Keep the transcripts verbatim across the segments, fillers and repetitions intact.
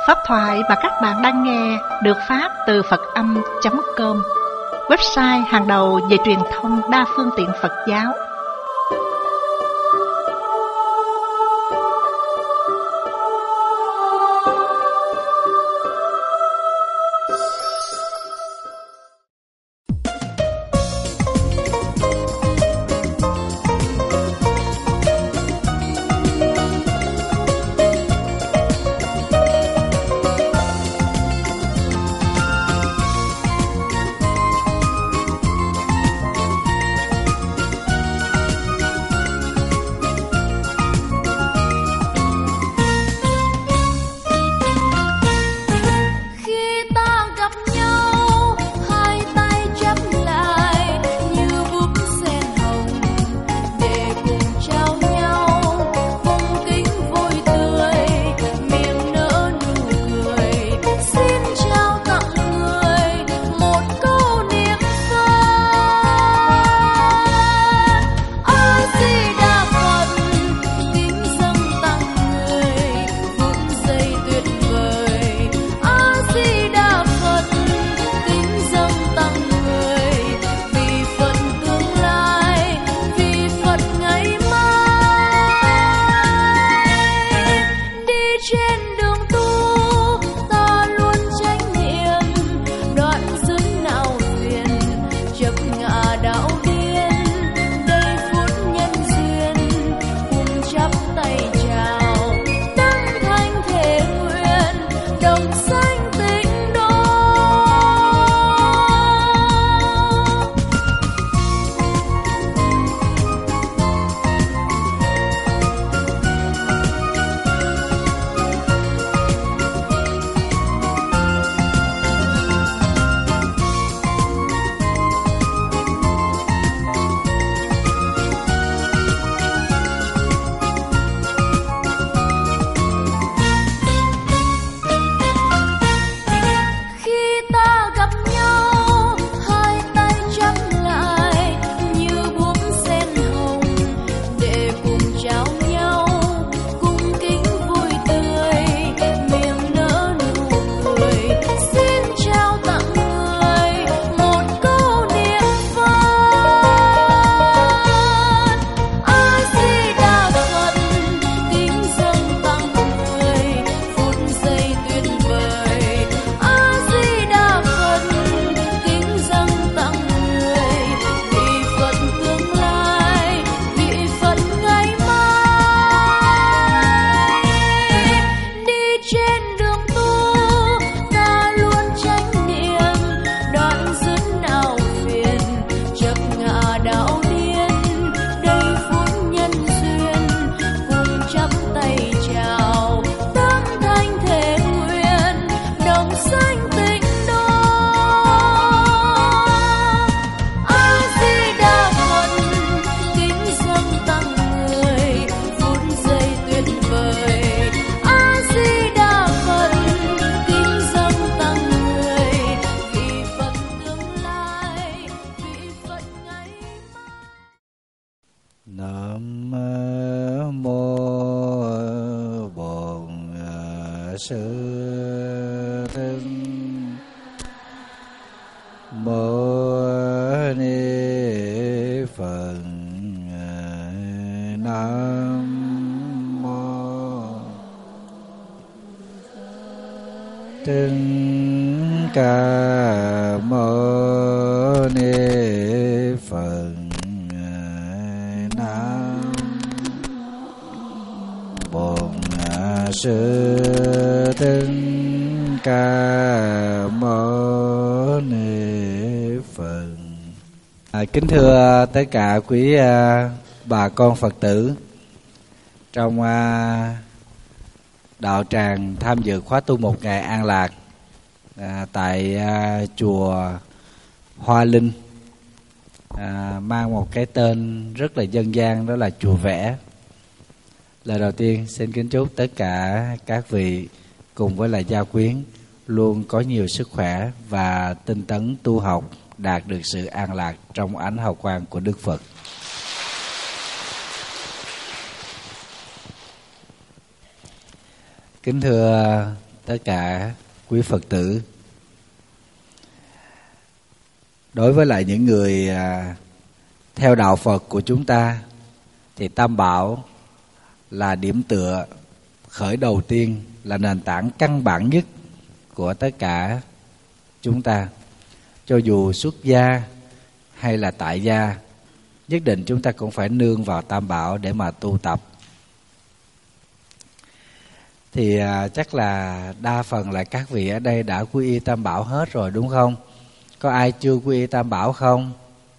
Pháp thoại mà các bạn đang nghe được phát từ Phật Âm chấm com, website hàng đầu về truyền thông đa phương tiện Phật giáo. Kính thưa tất cả quý uh, bà con Phật tử trong uh, đạo tràng tham dự khóa tu một ngày an lạc uh, tại uh, chùa Hoa Linh, uh, mang một cái tên rất là dân gian, đó là chùa Vẽ. Lời đầu tiên xin kính chúc tất cả các vị cùng với lại gia quyến luôn có nhiều sức khỏe và tinh tấn tu học, đạt được sự an lạc trong ánh hào quang của Đức Phật. Kính thưa tất cả quý Phật tử. Đối với lại những người à, theo đạo Phật của chúng ta thì Tam Bảo là điểm tựa khởi đầu tiên, là nền tảng căn bản nhất của tất cả chúng ta. Cho dù xuất gia hay là tại gia, nhất định chúng ta cũng phải nương vào Tam Bảo để mà tu tập. Thì à, chắc là đa phần là các vị ở đây đã quy y Tam Bảo hết rồi đúng không? Có ai chưa quy y Tam Bảo không?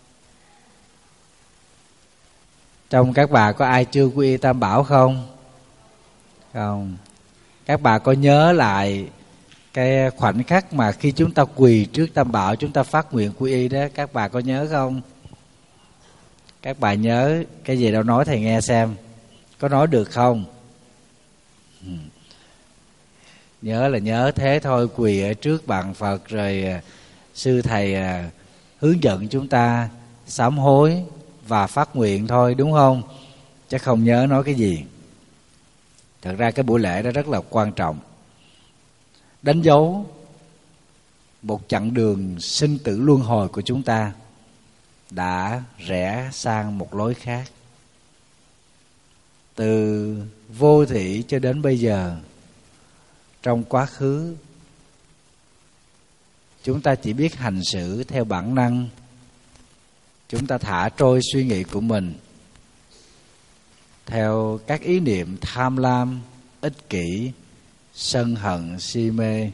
Trong các bà có ai chưa quy y Tam Bảo không? Không. Các bà có nhớ lại cái khoảnh khắc mà khi chúng ta quỳ trước Tam Bảo, chúng ta phát nguyện quy y đó, các bà có nhớ không? Các bà nhớ cái gì đâu, nói thầy nghe xem. Có nói được không? Ừ. Nhớ là nhớ thế thôi, quỳ ở trước bàn Phật rồi sư thầy hướng dẫn chúng ta sám hối và phát nguyện thôi, đúng không? Chứ không nhớ nói cái gì. Thật ra cái buổi lễ đó rất là quan trọng, đánh dấu một chặng đường sinh tử luân hồi của chúng ta đã rẽ sang một lối khác. Từ vô thỉ cho đến bây giờ, trong quá khứ chúng ta chỉ biết hành xử theo bản năng. Chúng ta thả trôi suy nghĩ của mình theo các ý niệm tham lam, ích kỷ, sân hận, si mê.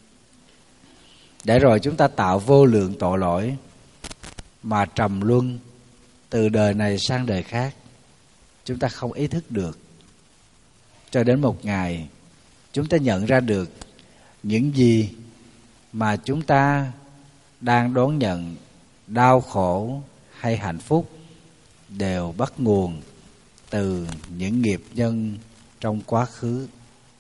Để rồi chúng ta tạo vô lượng tội lỗi mà trầm luân từ đời này sang đời khác. Chúng ta không ý thức được, cho đến một ngày chúng ta nhận ra được những gì mà chúng ta đang đón nhận, đau khổ hay hạnh phúc, đều bắt nguồn từ những nghiệp nhân trong quá khứ.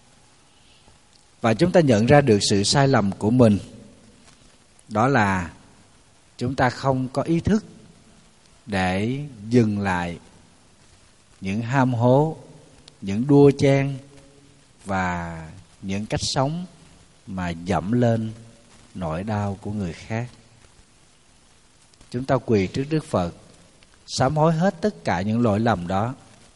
Và chúng ta nhận ra được sự sai lầm của mình, đó là chúng ta không có ý thức để dừng lại những ham hố, những đua chen và những cách sống mà dẫm lên nỗi đau của người khác. Chúng ta quỳ trước Đức Phật, sám hối hết tất cả những lỗi lầm đó.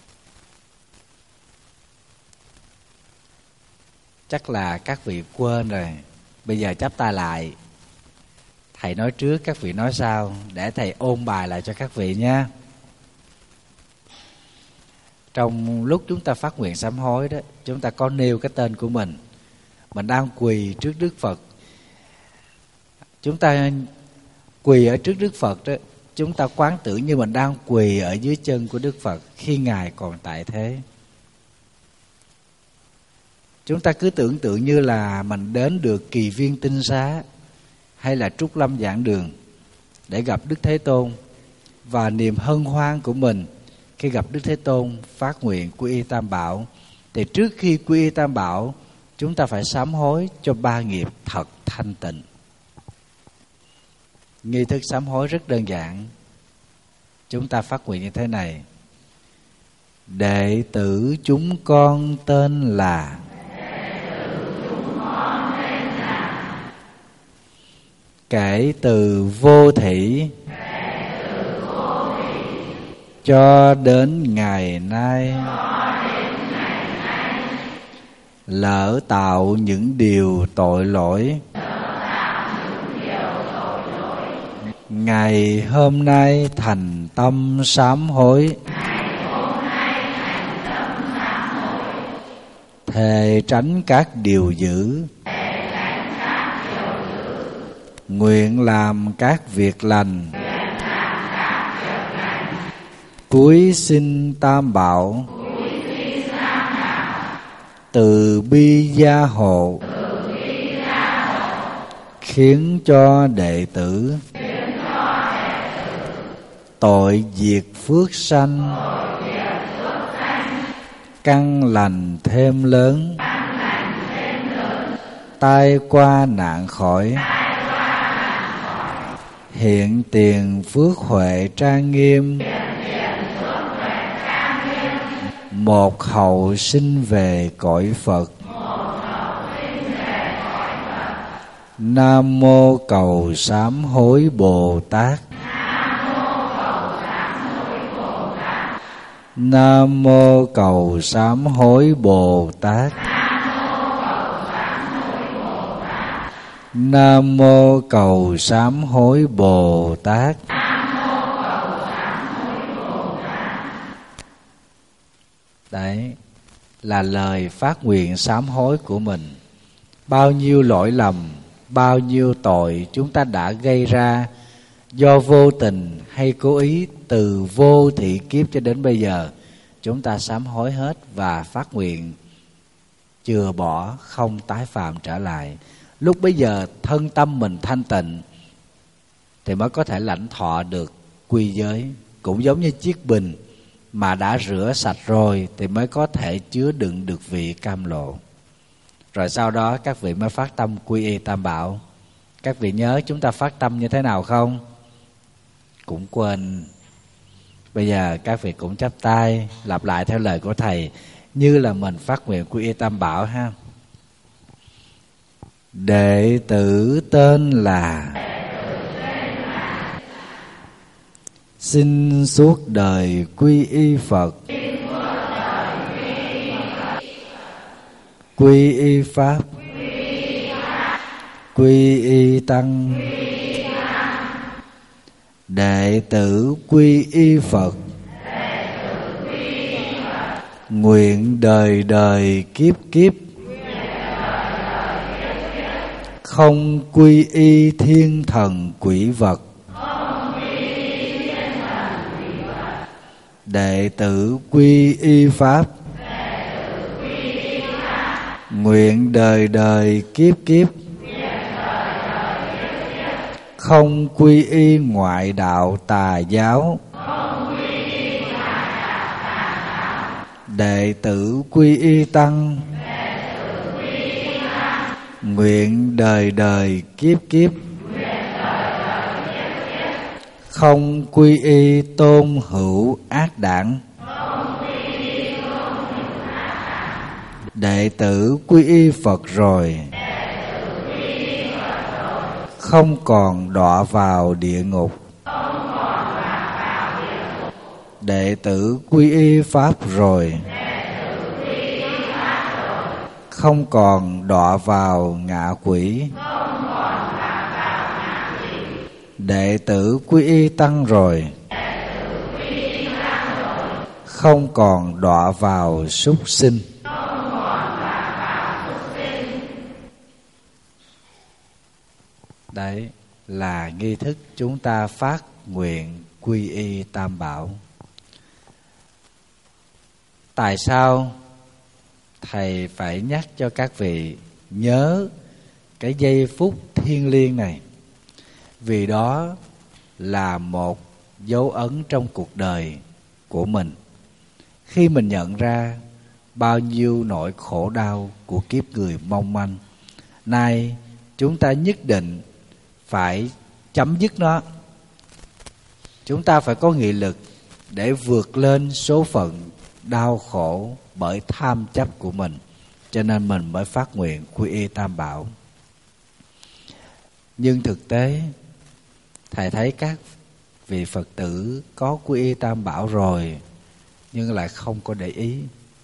Chắc là các vị quên rồi. Bây giờ chắp tay lại, thầy nói trước, các vị nói sau, để thầy ôn bài lại cho các vị nha. Trong lúc chúng ta phát nguyện sám hối đó, chúng ta có nêu cái tên của mình. Mình đang quỳ trước Đức Phật. Chúng ta quỳ ở trước Đức Phật đó, chúng ta quán tưởng như mình đang quỳ ở dưới chân của Đức Phật khi Ngài còn tại thế. Chúng ta cứ tưởng tượng như là mình đến được Kỳ Viên Tinh Xá hay là Trúc Lâm Giảng Đường để gặp Đức Thế Tôn, và niềm hân hoan của mình khi gặp Đức Thế Tôn phát nguyện quy y Tam Bảo. Thì trước khi quy y Tam Bảo, chúng ta phải sám hối cho ba nghiệp thật thanh tịnh. Nghi thức sám hối rất đơn giản. Chúng ta phát nguyện như thế này: đệ tử chúng con tên là, kể từ vô thỉ cho đến ngày nay, lỡ tạo những điều tội lỗi, ngày hôm nay thành tâm sám hối, thề tránh các điều dữ, nguyện làm các việc lành, cúi xin Tam Bảo, từ bi gia hộ, khiến cho đệ tử tội diệt phước sanh, căn lành thêm lớn, tai qua nạn khỏi, hiện tiền phước huệ trang nghiêm, một hậu sinh về cõi Phật, Nam mô Cầu Sám Hối Bồ Tát. Nam mô Cầu Sám Hối Bồ Tát. Nam mô Cầu Sám Hối Bồ Tát. Đấy là lời phát nguyện sám hối của mình. Bao nhiêu lỗi lầm, bao nhiêu tội chúng ta đã gây ra do vô tình hay cố ý, từ vô thị kiếp cho đến bây giờ, chúng ta sám hối hết và phát nguyện chừa bỏ, không tái phạm trở lại. Lúc bấy giờ thân tâm mình thanh tịnh thì mới có thể lãnh thọ được quy giới. Cũng giống như chiếc bình mà đã rửa sạch rồi thì mới có thể chứa đựng được vị cam lộ. Rồi sau đó các vị mới phát tâm quy y Tam Bảo. Các vị nhớ chúng ta phát tâm như thế nào không? Cũng quên. Bây giờ các vị cũng chắp tay lặp lại theo lời của thầy, như là mình phát nguyện quy y Tam Bảo ha. Đệ tử tên là, xin suốt đời quy y Phật, quy y Pháp, quy y Tăng. Đệ tử quy y Phật, nguyện đời đời kiếp kiếp không quy y thiên thần quỷ vật. Đệ tử quy y Pháp, nguyện đời đời kiếp kiếp không quy y ngoại đạo tà giáo. Đệ tử quy y Tăng, nguyện đời đời kiếp kiếp không quy y tôn hữu ác đảng. Đệ tử quy y Phật rồi, không còn đọa vào địa ngục. Đệ tử quy y Pháp rồi, không còn đọa vào ngạ quỷ. Đệ tử quy y Tăng rồi, không còn đọa vào súc sinh. Đấy là nghi thức chúng ta phát nguyện quy y Tam Bảo. Tại sao thầy phải nhắc cho các vị nhớ cái giây phút thiêng liêng này? Vì đó là một dấu ấn trong cuộc đời của mình. Khi mình nhận ra bao nhiêu nỗi khổ đau của kiếp người mong manh, nay chúng ta nhất định phải chấm dứt nó. Chúng ta phải có nghị lực để vượt lên số phận đau khổ bởi tham chấp của mình. Cho nên mình mới phát nguyện quy y Tam Bảo. Nhưng thực tế thầy thấy các vị Phật tử có quy y Tam Bảo rồi nhưng lại không có để ý.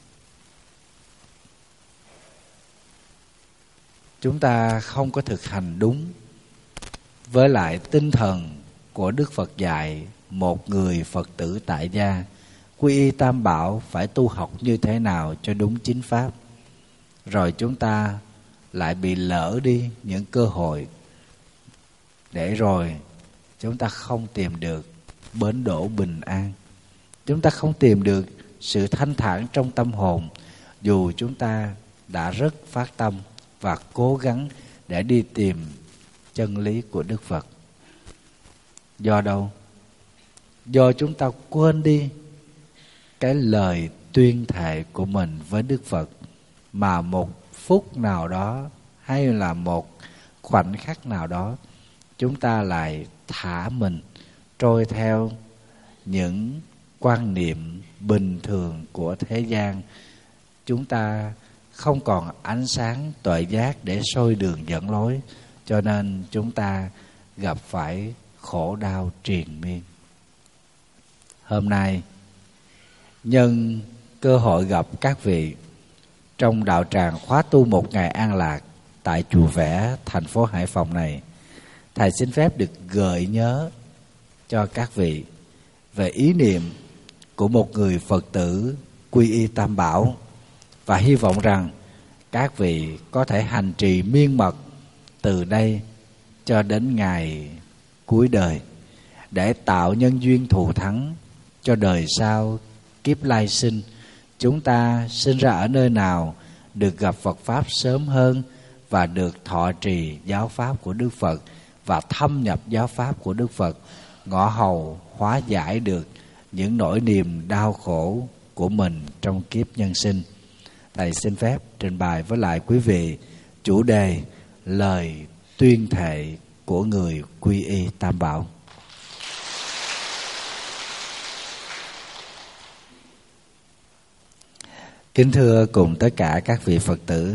Chúng ta không có thực hành đúng với lại tinh thần của Đức Phật dạy một người Phật tử tại gia quy y Tam Bảo phải tu học như thế nào cho đúng chính pháp. Rồi chúng ta lại bị lỡ đi những cơ hội, để rồi chúng ta không tìm được bến đỗ bình an. Chúng ta không tìm được sự thanh thản trong tâm hồn, dù chúng ta đã rất phát tâm và cố gắng để đi tìm chân lý của Đức Phật. Do đâu? Do chúng ta quên đi cái lời tuyên thệ của mình với Đức Phật, mà một phút nào đó hay là một khoảnh khắc nào đó chúng ta lại thả mình trôi theo những quan niệm bình thường của thế gian. Chúng ta không còn ánh sáng tuệ giác để soi đường dẫn lối. cho nên chúng ta gặp phải khổ đau triền miên. Hôm nay nhân cơ hội gặp các vị trong đạo tràng khóa tu một ngày an lạc tại chùa Vẽ, thành phố Hải Phòng này, thầy xin phép được gợi nhớ cho các vị về ý niệm của một người Phật tử quy y Tam Bảo, và hy vọng rằng các vị có thể hành trì miên mật từ đây cho đến ngày cuối đời, để tạo nhân duyên thù thắng cho đời sau kiếp lai sinh. Chúng ta sinh ra ở nơi nào được gặp Phật Pháp sớm hơn và được thọ trì giáo Pháp của Đức Phật và thâm nhập giáo Pháp của Đức Phật, ngõ hầu hóa giải được những nỗi niềm đau khổ của mình trong kiếp nhân sinh. Thầy xin phép trình bày với lại quý vị chủ đề lời tuyên thệ của người quy y Tam Bảo. Kính thưa cùng tất cả các vị Phật tử,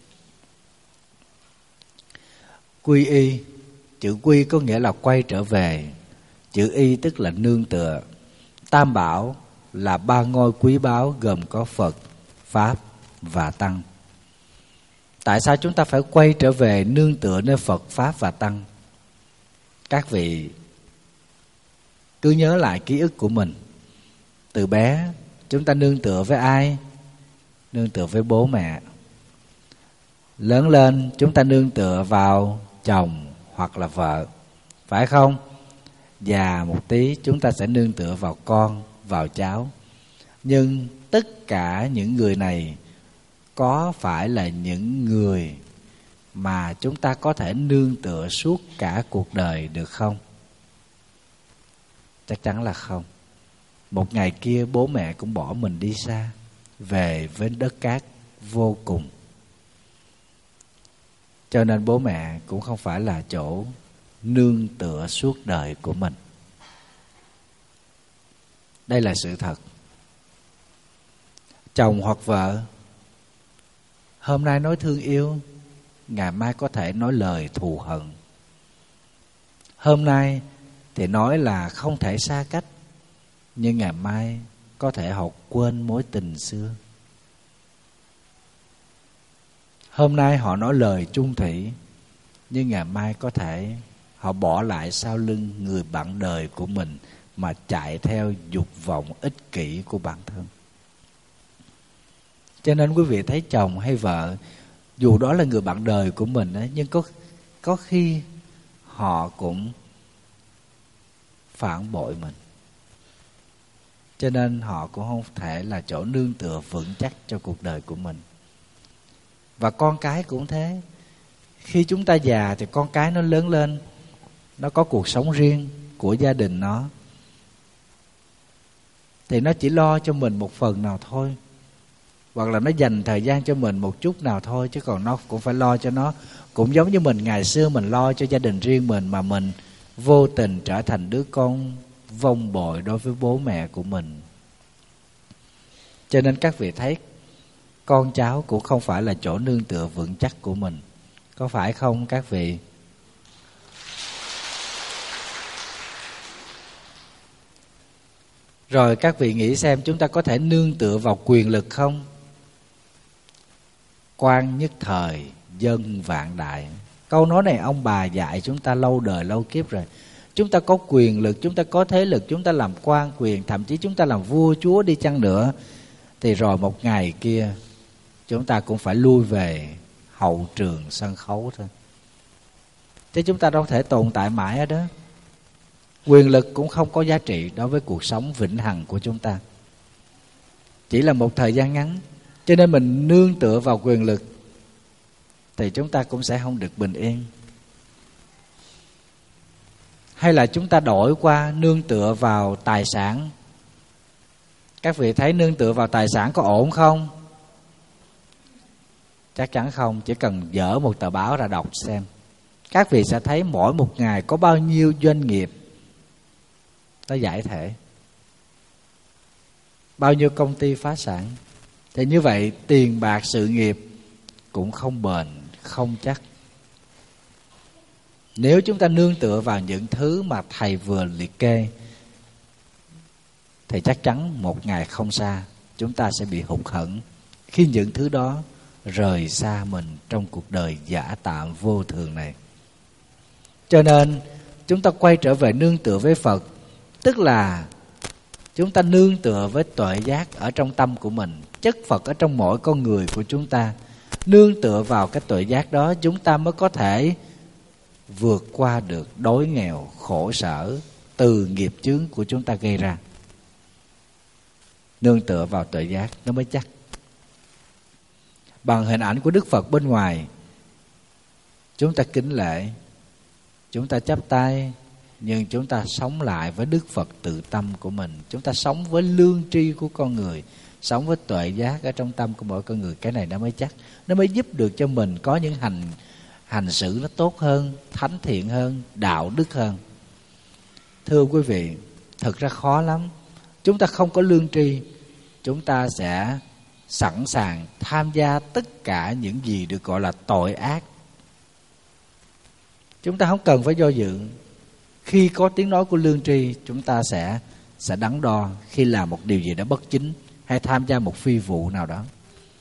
quy y, chữ quy có nghĩa là quay trở về, chữ y tức là nương tựa. Tam Bảo là ba ngôi quý báu gồm có Phật, Pháp và Tăng. Tại sao chúng ta phải quay trở về nương tựa nơi Phật, Pháp và Tăng? Các vị cứ nhớ lại ký ức của mình. Từ bé chúng ta nương tựa với ai? Nương tựa với bố mẹ. Lớn lên chúng ta nương tựa vào chồng hoặc là vợ, phải không? Già một tí chúng ta sẽ nương tựa vào con, vào cháu. Nhưng tất cả những người này có phải là những người mà chúng ta có thể nương tựa suốt cả cuộc đời được không? Chắc chắn là không. Một ngày kia bố mẹ cũng bỏ mình đi xa, về với đất cát vô cùng. Cho nên bố mẹ cũng không phải là chỗ nương tựa suốt đời của mình. Đây là sự thật. Chồng hoặc vợ hôm nay nói thương yêu, ngày mai có thể nói lời thù hận. Hôm nay thì nói là không thể xa cách, nhưng ngày mai có thể họ quên mối tình xưa. Hôm nay họ nói lời chung thủy, nhưng ngày mai có thể họ bỏ lại sau lưng người bạn đời của mình mà chạy theo dục vọng ích kỷ của bản thân. Cho nên quý vị thấy chồng hay vợ, dù đó là người bạn đời của mình ấy, nhưng có, có khi họ cũng phản bội mình. Cho nên họ cũng không thể là chỗ nương tựa vững chắc cho cuộc đời của mình. Và con cái cũng thế. Khi chúng ta già thì con cái nó lớn lên, nó có cuộc sống riêng của gia đình nó, thì nó chỉ lo cho mình một phần nào thôi, hoặc là nó dành thời gian cho mình một chút nào thôi, chứ còn nó cũng phải lo cho nó. Cũng giống như mình ngày xưa mình lo cho gia đình riêng mình, mà mình vô tình trở thành đứa con vong bội đối với bố mẹ của mình. Cho nên các vị thấy con cháu cũng không phải là chỗ nương tựa vững chắc của mình. Có phải không các vị? Rồi các vị nghĩ xem, chúng ta có thể nương tựa vào quyền lực không? Quan nhất thời, dân vạn đại. Câu nói này ông bà dạy chúng ta lâu đời lâu kiếp rồi. Chúng ta có quyền lực, chúng ta có thế lực, chúng ta làm quan quyền, thậm chí chúng ta làm vua chúa đi chăng nữa, thì rồi một ngày kia chúng ta cũng phải lui về hậu trường sân khấu thôi. Chứ chúng ta đâu thể tồn tại mãi ở đó. Quyền lực cũng không có giá trị đối với cuộc sống vĩnh hằng của chúng ta, chỉ là một thời gian ngắn. Cho nên mình nương tựa vào quyền lực thì chúng ta cũng sẽ không được bình yên. Hay là chúng ta đổi qua nương tựa vào tài sản. Các vị thấy nương tựa vào tài sản có ổn không? Chắc chắn không. Chỉ cần dở một tờ báo ra đọc xem, các vị sẽ thấy mỗi một ngày có bao nhiêu doanh nghiệp nó giải thể, bao nhiêu công ty phá sản. Thì như vậy tiền bạc sự nghiệp cũng không bền, không chắc. Nếu chúng ta nương tựa vào những thứ mà thầy vừa liệt kê thì chắc chắn một ngày không xa chúng ta sẽ bị hụt hẫng khi những thứ đó rời xa mình trong cuộc đời giả tạm vô thường này. Cho nên chúng ta quay trở về nương tựa với Phật, tức là chúng ta nương tựa với tuệ giác ở trong tâm của mình, chất Phật ở trong mỗi con người của chúng ta. Nương tựa vào cái tuệ giác đó, chúng ta mới có thể vượt qua được đói nghèo, khổ sở từ nghiệp chướng của chúng ta gây ra. Nương tựa vào tuệ giác nó mới chắc. Bằng hình ảnh của Đức Phật bên ngoài, chúng ta kính lễ, chúng ta chắp tay, nhưng chúng ta sống lại với Đức Phật tự tâm của mình. Chúng ta sống với lương tri của con người, sống với tuệ giác ở trong tâm của mỗi con người. Cái này nó mới chắc, nó mới giúp được cho mình có những hành hành xử nó tốt hơn, thánh thiện hơn, đạo đức hơn. Thưa quý vị, thật ra khó lắm. Chúng ta không có lương tri, chúng ta sẽ sẵn sàng tham gia tất cả những gì được gọi là tội ác. Chúng ta không cần phải do dự. Khi có tiếng nói của lương tri, chúng ta sẽ sẽ đắn đo khi làm một điều gì đó bất chính hay tham gia một phi vụ nào đó.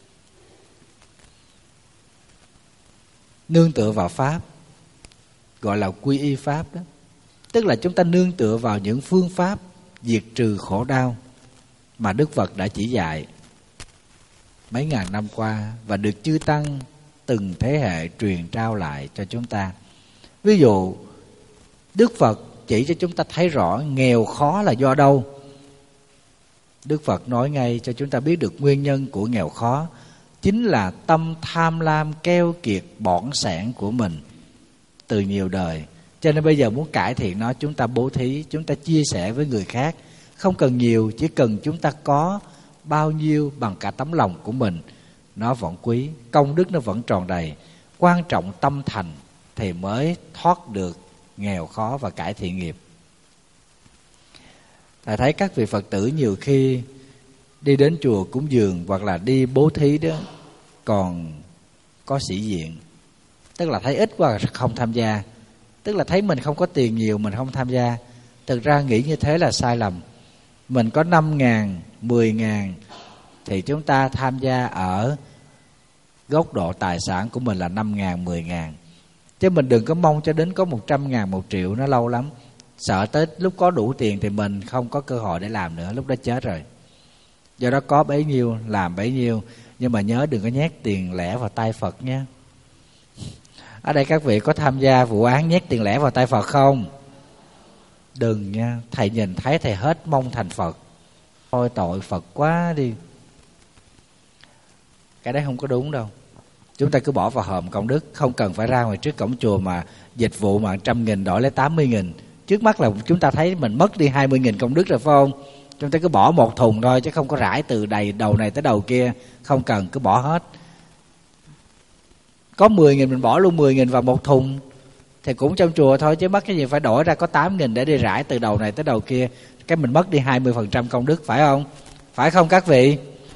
Nương tựa vào Pháp, gọi là quy y Pháp đó. Tức là chúng ta nương tựa vào những phương pháp diệt trừ khổ đau mà Đức Phật đã chỉ dạy mấy ngàn năm qua và được chư Tăng từng thế hệ truyền trao lại cho chúng ta. Ví dụ, Đức Phật chỉ cho chúng ta thấy rõ nghèo khó là do đâu. Đức Phật nói ngay cho chúng ta biết được nguyên nhân của nghèo khó chính là tâm tham lam keo kiệt bỏn sẻn của mình từ nhiều đời. Cho nên bây giờ muốn cải thiện nó, chúng ta bố thí, chúng ta chia sẻ với người khác. Không cần nhiều, chỉ cần chúng ta có bao nhiêu bằng cả tấm lòng của mình, nó vẫn quý, công đức nó vẫn tròn đầy. Quan trọng tâm thành thì mới thoát được nghèo khó và cải thiện nghiệp. Thầy thấy các vị Phật tử nhiều khi đi đến chùa cúng dường hoặc là đi bố thí đó còn có sĩ diện, tức là thấy ít quá không tham gia, tức là thấy mình không có tiền nhiều mình không tham gia. Thực ra nghĩ như thế là sai lầm. Mình có năm ngàn, mười ngàn thì chúng ta tham gia ở góc độ tài sản của mình là năm ngàn, mười ngàn. Chứ mình đừng có mong cho đến có một trăm ngàn, một triệu, nó lâu lắm. Sợ tới lúc có đủ tiền thì mình không có cơ hội để làm nữa, lúc đó chết rồi. Do đó có bấy nhiêu làm bấy nhiêu, nhưng mà nhớ đừng có nhét tiền lẻ vào tay Phật nha. Ở đây các vị có tham gia vụ án nhét tiền lẻ vào tay Phật không? Đừng nha, thầy nhìn thấy thầy hết mong thành Phật. Thôi tội Phật quá đi. Cái đấy không có đúng đâu. Chúng ta cứ bỏ vào hòm công đức, không cần phải ra ngoài trước cổng chùa mà dịch vụ mà trăm nghìn đổi lấy tám mươi nghìn. Trước mắt là chúng ta thấy mình mất đi hai mươi nghìn công đức rồi phải không? Chúng ta cứ bỏ một thùng thôi chứ không có rải từ đầy đầu này tới đầu kia. Không cần, cứ bỏ hết. Có mười nghìn mình bỏ luôn mười nghìn vào một thùng thì cũng trong chùa thôi, chứ mất cái gì phải đổi ra có tám nghìn để đi rải từ đầu này tới đầu kia. Cái mình mất đi hai mươi phần trăm công đức, phải không? Phải không các vị?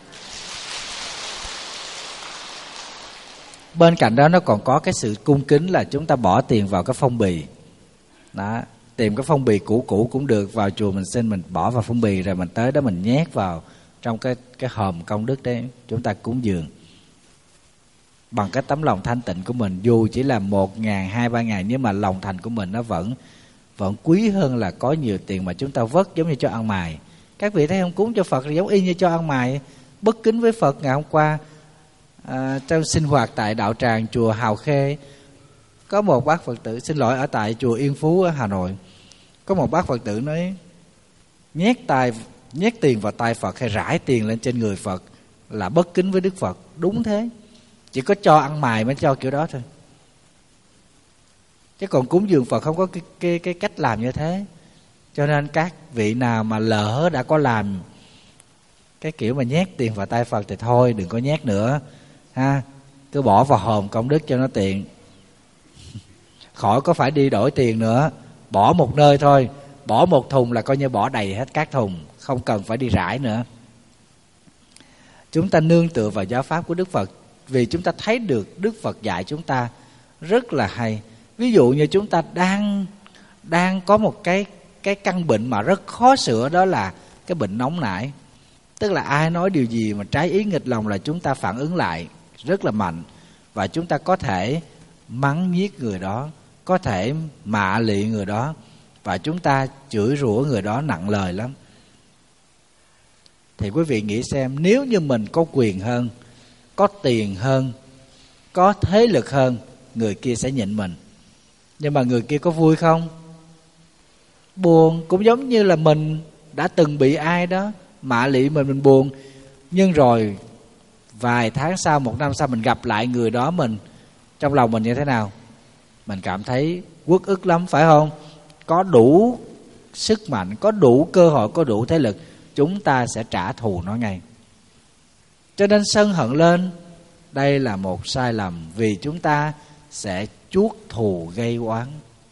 Bên cạnh đó nó còn có cái sự cung kính là chúng ta bỏ tiền vào cái phong bì. Đó, tìm cái phong bì cũ cũ cũng được, vào chùa mình xin mình bỏ vào phong bì rồi mình tới đó mình nhét vào trong cái cái hòm công đức đấy, chúng ta cúng dường. Bằng cái tấm lòng thanh tịnh của mình, dù chỉ là một ngàn, hai, ba ngàn, nhưng mà lòng thành của mình nó vẫn vẫn quý hơn là có nhiều tiền mà chúng ta vất giống như cho ăn mày. Các vị thấy không, cúng cho Phật giống y như cho ăn mày. Bất kính với Phật. Ngày hôm qua à, trong sinh hoạt tại đạo tràng chùa Hào Khê, có một bác Phật tử, xin lỗi, ở tại chùa Yên Phú ở Hà Nội, có một bác Phật tử nói nhét tay nhét tiền vào tay Phật hay rải tiền lên trên người Phật là bất kính với Đức Phật. Đúng thế, chỉ có cho ăn mày mới cho kiểu đó thôi, chứ còn cúng dường Phật không có cái, cái, cái cách làm như thế. Cho nên các vị nào mà lỡ đã có làm cái kiểu mà nhét tiền vào tay Phật thì thôi đừng có nhét nữa ha, cứ bỏ vào hòm công đức cho nó tiện, khỏi có phải đi đổi tiền nữa. Bỏ một nơi thôi, bỏ một thùng là coi như bỏ đầy hết các thùng, không cần phải đi rải nữa. Chúng ta nương tựa vào giáo pháp của Đức Phật, vì chúng ta thấy được Đức Phật dạy chúng ta rất là hay. Ví dụ như chúng ta đang đang có một cái cái căn bệnh mà rất khó sửa, đó là cái bệnh nóng nảy. Tức là ai nói điều gì mà trái ý nghịch lòng là chúng ta phản ứng lại rất là mạnh, và chúng ta có thể mắng nhiếc người đó, có thể mạ lị người đó, và chúng ta chửi rủa người đó nặng lời lắm. Thì quý vị nghĩ xem, nếu như mình có quyền hơn, có tiền hơn, có thế lực hơn, người kia sẽ nhịn mình. Nhưng mà người kia có vui không? Buồn. Cũng giống như là mình đã từng bị ai đó mạ lị mình, mình buồn. Nhưng rồi vài tháng sau, một năm sau mình gặp lại người đó, mình trong lòng mình như thế nào? Mình cảm thấy uất ức lắm, phải không? Có đủ sức mạnh, có đủ cơ hội, có đủ thế lực, chúng ta sẽ trả thù nó ngay. Cho nên sân hận lên, đây là một sai lầm, vì chúng ta sẽ chuốc thù gây oán.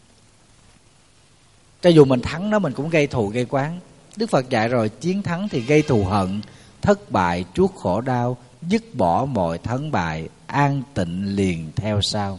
Cho dù mình thắng nó, mình cũng gây thù gây oán. Đức Phật dạy rồi, chiến thắng thì gây thù hận, thất bại chuốc khổ đau, dứt bỏ mọi thắng bại, an tịnh liền theo sau.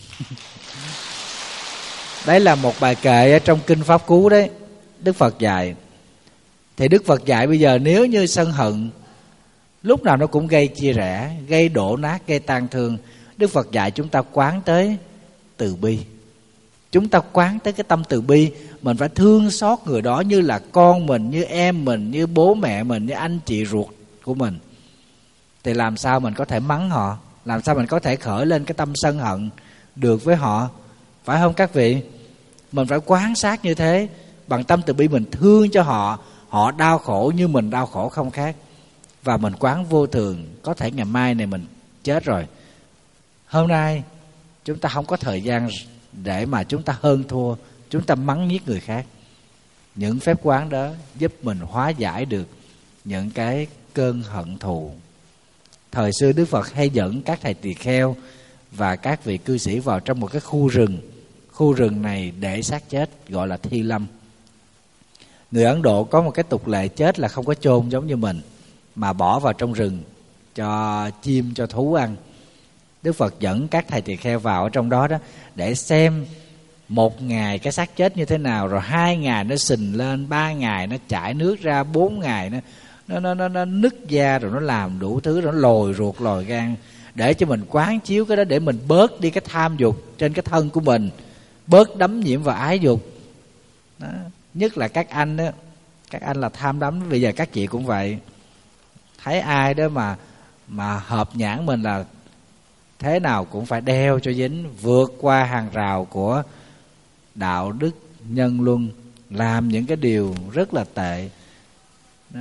Đấy là một bài kệ ở trong Kinh Pháp Cú đấy, Đức Phật dạy. Thì Đức Phật dạy bây giờ nếu như sân hận lúc nào nó cũng gây chia rẽ, gây đổ nát, gây tan thương, Đức Phật dạy chúng ta quán tới từ bi. Chúng ta quán tới cái tâm từ bi. Mình phải thương xót người đó như là con mình, như em mình, như bố mẹ mình, như anh chị ruột của mình. Thì làm sao mình có thể mắng họ, làm sao mình có thể khởi lên cái tâm sân hận được với họ, phải không các vị? Mình phải quán sát như thế. Bằng tâm từ bi mình thương cho họ, họ đau khổ như mình đau khổ không khác. Và mình quán vô thường. Có thể ngày mai này mình chết rồi, hôm nay chúng ta không có thời gian để mà chúng ta hơn thua, chúng ta mắng nhiếc người khác. Những phép quán đó giúp mình hóa giải được những cái cơn hận thù. Thời xưa Đức Phật hay dẫn các thầy tỳ kheo và các vị cư sĩ vào trong một cái khu rừng. Khu rừng này để xác chết, gọi là thi lâm. Người Ấn Độ có một cái tục lệ chết là không có chôn giống như mình, mà bỏ vào trong rừng cho chim, cho thú ăn. Đức Phật dẫn các thầy tỳ kheo vào ở trong đó đó để xem một ngày cái xác chết như thế nào, rồi hai ngày nó sình lên, ba ngày nó chảy nước ra, bốn ngày nó nó nó nó, nó nứt da, rồi nó làm đủ thứ, rồi nó lồi ruột lồi gan, để cho mình quán chiếu cái đó, để mình bớt đi cái tham dục trên cái thân của mình, bớt đắm nhiễm vào ái dục đó. Nhất là các anh đó, các anh là tham đắm. Bây giờ các chị cũng vậy, thấy ai đó mà mà hợp nhãn mình là thế nào cũng phải đeo cho dính, vượt qua hàng rào của đạo đức nhân luân, làm những cái điều rất là tệ đó.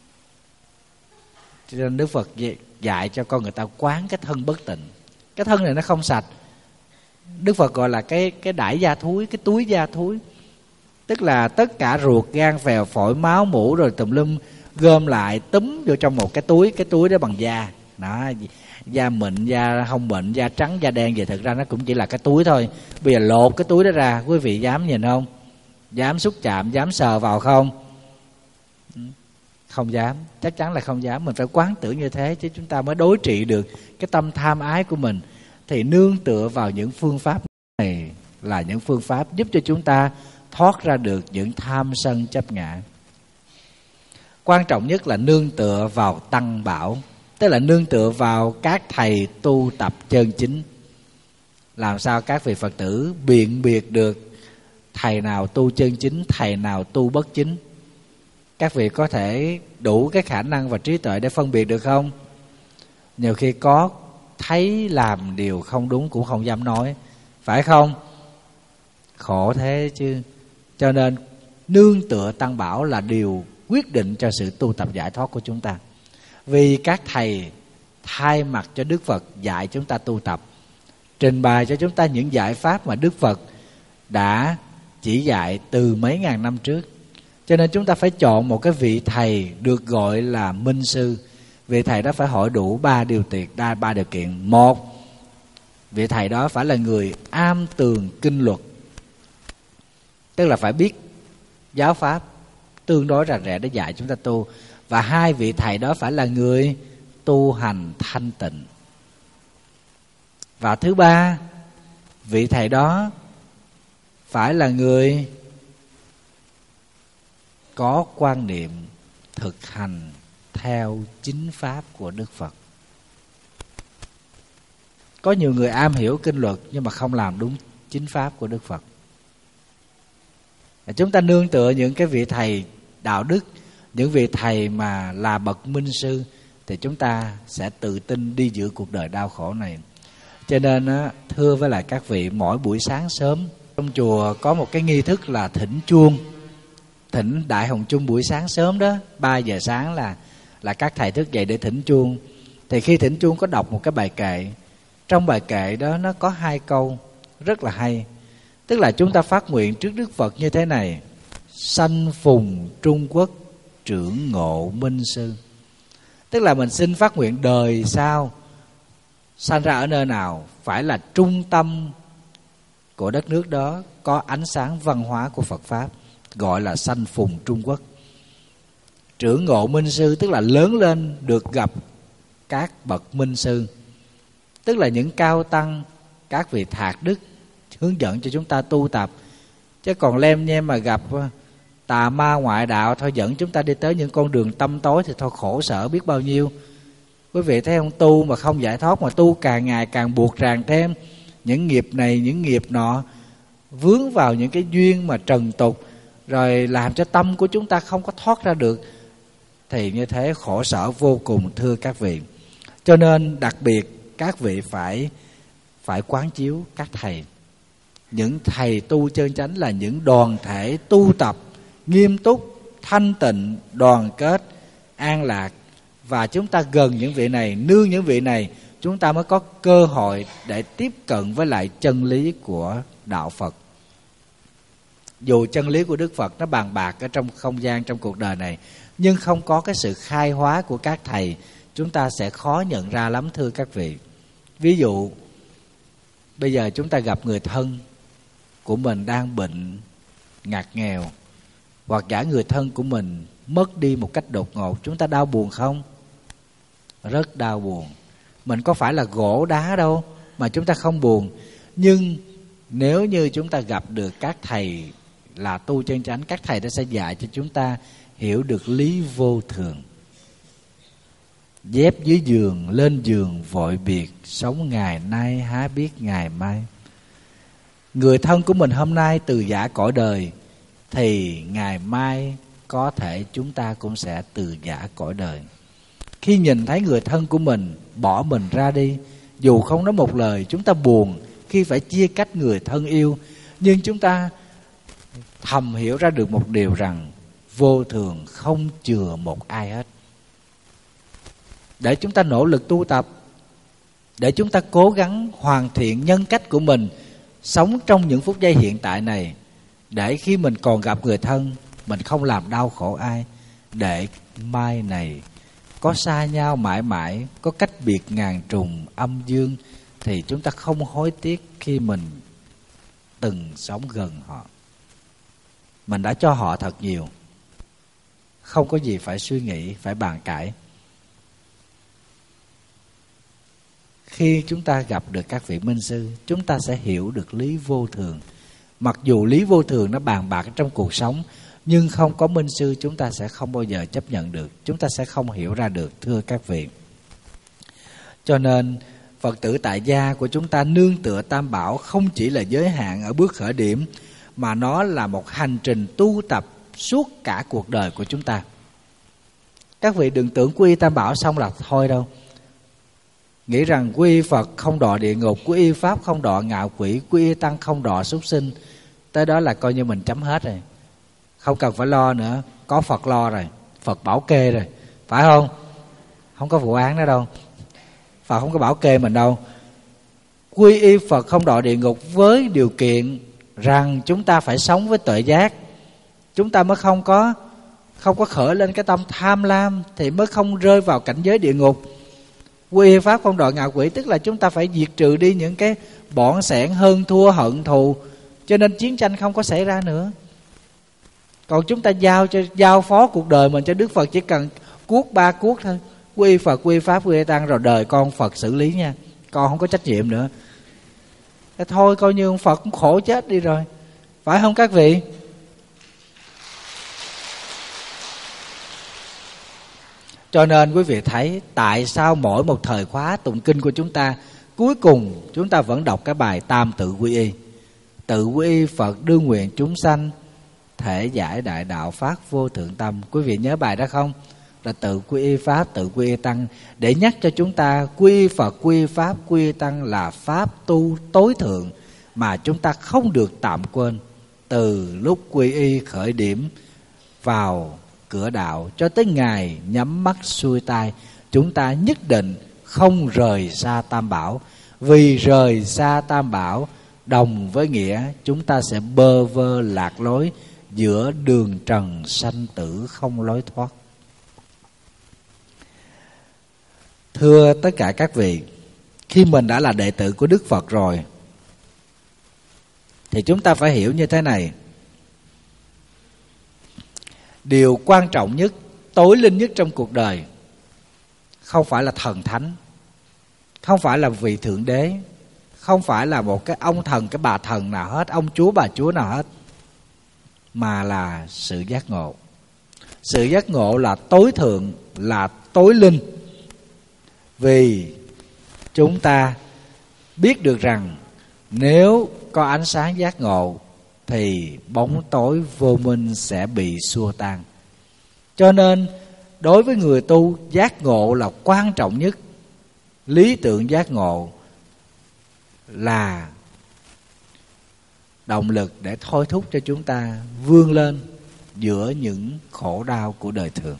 Cho nên Đức Phật dạy cho con người ta quán cái thân bất tịnh. Cái thân này nó không sạch. Đức Phật gọi là cái cái đãi da thúi, cái túi da thúi. Tức là tất cả ruột, gan, phèo, phổi, máu, mủ rồi tùm lum gom lại túm vô trong một cái túi. Cái túi đó bằng da đó, da mịn, da không mịn, da trắng, da đen. Vậy thực ra nó cũng chỉ là cái túi thôi. Bây giờ lột cái túi đó ra, quý vị dám nhìn không? Dám xúc chạm, dám sờ vào không? Không dám, chắc chắn là không dám. Mình phải quán tưởng như thế chứ chúng ta mới đối trị được cái tâm tham ái của mình. Thì nương tựa vào những phương pháp này là những phương pháp giúp cho chúng ta thoát ra được những tham sân chấp ngã. Quan trọng nhất là nương tựa vào tăng bảo, tức là nương tựa vào các thầy tu tập chân chính. Làm sao các vị Phật tử biện biệt được thầy nào tu chân chính, thầy nào tu bất chính? Các vị có thể đủ cái khả năng và trí tuệ để phân biệt được không? Nhiều khi có thấy làm điều không đúng cũng không dám nói, phải không? Khổ thế chứ. Cho nên nương tựa tăng bảo là điều quyết định cho sự tu tập giải thoát của chúng ta. Vì các thầy thay mặt cho Đức Phật dạy chúng ta tu tập, trình bày cho chúng ta những giải pháp mà Đức Phật đã chỉ dạy từ mấy ngàn năm trước. Cho nên chúng ta phải chọn một cái vị thầy được gọi là minh sư. Vị thầy đó phải hỏi đủ ba điều tiệt, đa ba điều kiện. Một, vị thầy đó phải là người am tường kinh luật, tức là phải biết giáo pháp tương đối rành rẽ để dạy chúng ta tu. Và hai, vị thầy đó phải là người tu hành thanh tịnh. Và thứ ba, vị thầy đó phải là người có quan niệm thực hành theo chính pháp của Đức Phật. Có nhiều người am hiểu kinh luật nhưng mà không làm đúng chính pháp của Đức Phật. Chúng ta nương tựa những cái vị thầy đạo đức, những vị thầy mà là bậc minh sư, thì chúng ta sẽ tự tin đi giữa cuộc đời đau khổ này. Cho nên thưa với lại các vị, mỗi buổi sáng sớm trong chùa có một cái nghi thức là thỉnh chuông, thỉnh đại hồng chung buổi sáng sớm đó, ba giờ sáng là là các thầy thức dậy để thỉnh chuông. Thì khi thỉnh chuông có đọc một cái bài kệ. Trong bài kệ đó nó có hai câu rất là hay. Tức là chúng ta phát nguyện trước Đức Phật như thế này: sanh phùng Trung Quốc trưởng ngộ minh sư. Tức là mình xin phát nguyện đời sau sanh ra ở nơi nào phải là trung tâm của đất nước đó, có ánh sáng văn hóa của Phật Pháp, gọi là sanh phùng Trung Quốc. Trưởng ngộ minh sư tức là lớn lên được gặp các bậc minh sư, tức là những cao tăng, các vị thạc đức hướng dẫn cho chúng ta tu tập. Chứ còn lem nhem mà gặp tà ma ngoại đạo thôi dẫn chúng ta đi tới những con đường tăm tối thì thôi khổ sở biết bao nhiêu. Quý vị thấy không, tu mà không giải thoát, mà tu càng ngày càng buộc ràng thêm những nghiệp này những nghiệp nọ, vướng vào những cái duyên mà trần tục, rồi làm cho tâm của chúng ta không có thoát ra được, thì như thế khổ sở vô cùng, thưa các vị. Cho nên đặc biệt các vị phải phải quán chiếu các thầy. Những thầy tu chân chánh là những đoàn thể tu tập nghiêm túc, thanh tịnh, đoàn kết, an lạc. Và chúng ta gần những vị này, nương những vị này, chúng ta mới có cơ hội để tiếp cận với lại chân lý của đạo Phật. Dù chân lý của Đức Phật nó bàn bạc ở trong không gian, trong cuộc đời này, nhưng không có cái sự khai hóa của các thầy, chúng ta sẽ khó nhận ra lắm, thưa các vị. Ví dụ bây giờ chúng ta gặp người thân của mình đang bệnh ngặt nghèo, hoặc giả người thân của mình mất đi một cách đột ngột, chúng ta đau buồn không? Rất đau buồn. Mình có phải là gỗ đá đâu mà chúng ta không buồn. Nhưng nếu như chúng ta gặp được các thầy là tu chân chánh, các thầy đã sẽ dạy cho chúng ta hiểu được lý vô thường. Dép dưới giường, lên giường vội biệt, sống ngày nay há biết ngày mai. Người thân của mình hôm nay từ giã cõi đời, thì ngày mai có thể chúng ta cũng sẽ từ giã cõi đời. Khi nhìn thấy người thân của mình bỏ mình ra đi, dù không nói một lời, chúng ta buồn khi phải chia cách người thân yêu. Nhưng chúng ta thầm hiểu ra được một điều rằng vô thường không chừa một ai hết. Để chúng ta nỗ lực tu tập, để chúng ta cố gắng hoàn thiện nhân cách của mình, sống trong những phút giây hiện tại này, để khi mình còn gặp người thân, mình không làm đau khổ ai. Để mai này có xa nhau mãi mãi, có cách biệt ngàn trùng âm dương, thì chúng ta không hối tiếc khi mình từng sống gần họ. Mình đã cho họ thật nhiều, không có gì phải suy nghĩ, phải bàn cãi. Khi chúng ta gặp được các vị minh sư, chúng ta sẽ hiểu được lý vô thường. Mặc dù lý vô thường nó bàn bạc trong cuộc sống, nhưng không có minh sư chúng ta sẽ không bao giờ chấp nhận được, chúng ta sẽ không hiểu ra được, thưa các vị. Cho nên Phật tử tại gia của chúng ta nương tựa Tam Bảo không chỉ là giới hạn ở bước khởi điểm, mà nó là một hành trình tu tập suốt cả cuộc đời của chúng ta. Các vị đừng tưởng quy y Tam Bảo xong là thôi đâu. Nghĩ rằng quy y Phật không đọa địa ngục, quy y Pháp không đọa ngạo quỷ, quy y Tăng không đọa súc sinh, tới đó là coi như mình chấm hết rồi, không cần phải lo nữa. Có Phật lo rồi, Phật bảo kê rồi, phải không? Không có vụ án nữa đâu, Phật không có bảo kê mình đâu. Quy y Phật không đọa địa ngục với điều kiện rằng chúng ta phải sống với tuệ giác, chúng ta mới không có không có khởi lên cái tâm tham lam, thì mới không rơi vào cảnh giới địa ngục. Quy y Pháp không đọa ngạo quỷ, tức là chúng ta phải diệt trừ đi những cái bỏn sẻn, hơn thua, hận thù, cho nên chiến tranh không có xảy ra nữa. Còn chúng ta giao cho giao phó cuộc đời mình cho Đức Phật, chỉ cần cuốc ba cuốc thôi, quy y Phật, quy y Pháp, quy y Tăng, rồi đời con Phật xử lý nha, con không có trách nhiệm nữa. Thế thôi coi như ông Phật cũng khổ chết đi rồi. Phải không các vị? Cho nên quý vị thấy tại sao mỗi một thời khóa tụng kinh của chúng ta, cuối cùng chúng ta vẫn đọc cái bài Tam Tự Quy Y. Tự quy y Phật đương nguyện chúng sanh, thể giải đại đạo phát vô thượng tâm. Quý vị nhớ bài đó không? Là tự quy y Pháp, tự quy y Tăng, để nhắc cho chúng ta quy y Phật, quy y Pháp, quy y Tăng là Pháp tu tối thượng mà chúng ta không được tạm quên. Từ lúc quy y khởi điểm vào cửa đạo cho tới ngày nhắm mắt xuôi tay, chúng ta nhất định không rời xa Tam Bảo. Vì rời xa Tam Bảo đồng với nghĩa chúng ta sẽ bơ vơ lạc lối giữa đường trần sanh tử không lối thoát. Thưa tất cả các vị, khi mình đã là đệ tử của Đức Phật rồi thì chúng ta phải hiểu như thế này. Điều quan trọng nhất, tối linh nhất trong cuộc đời không phải là thần thánh, không phải là vị thượng đế, không phải là một cái ông thần, cái bà thần nào hết, ông chúa bà chúa nào hết, mà là sự giác ngộ. Sự giác ngộ là tối thượng, là tối linh. Vì chúng ta biết được rằng nếu có ánh sáng giác ngộ thì bóng tối vô minh sẽ bị xua tan. Cho nên đối với người tu, giác ngộ là quan trọng nhất. Lý tưởng giác ngộ là động lực để thôi thúc cho chúng ta vươn lên giữa những khổ đau của đời thường.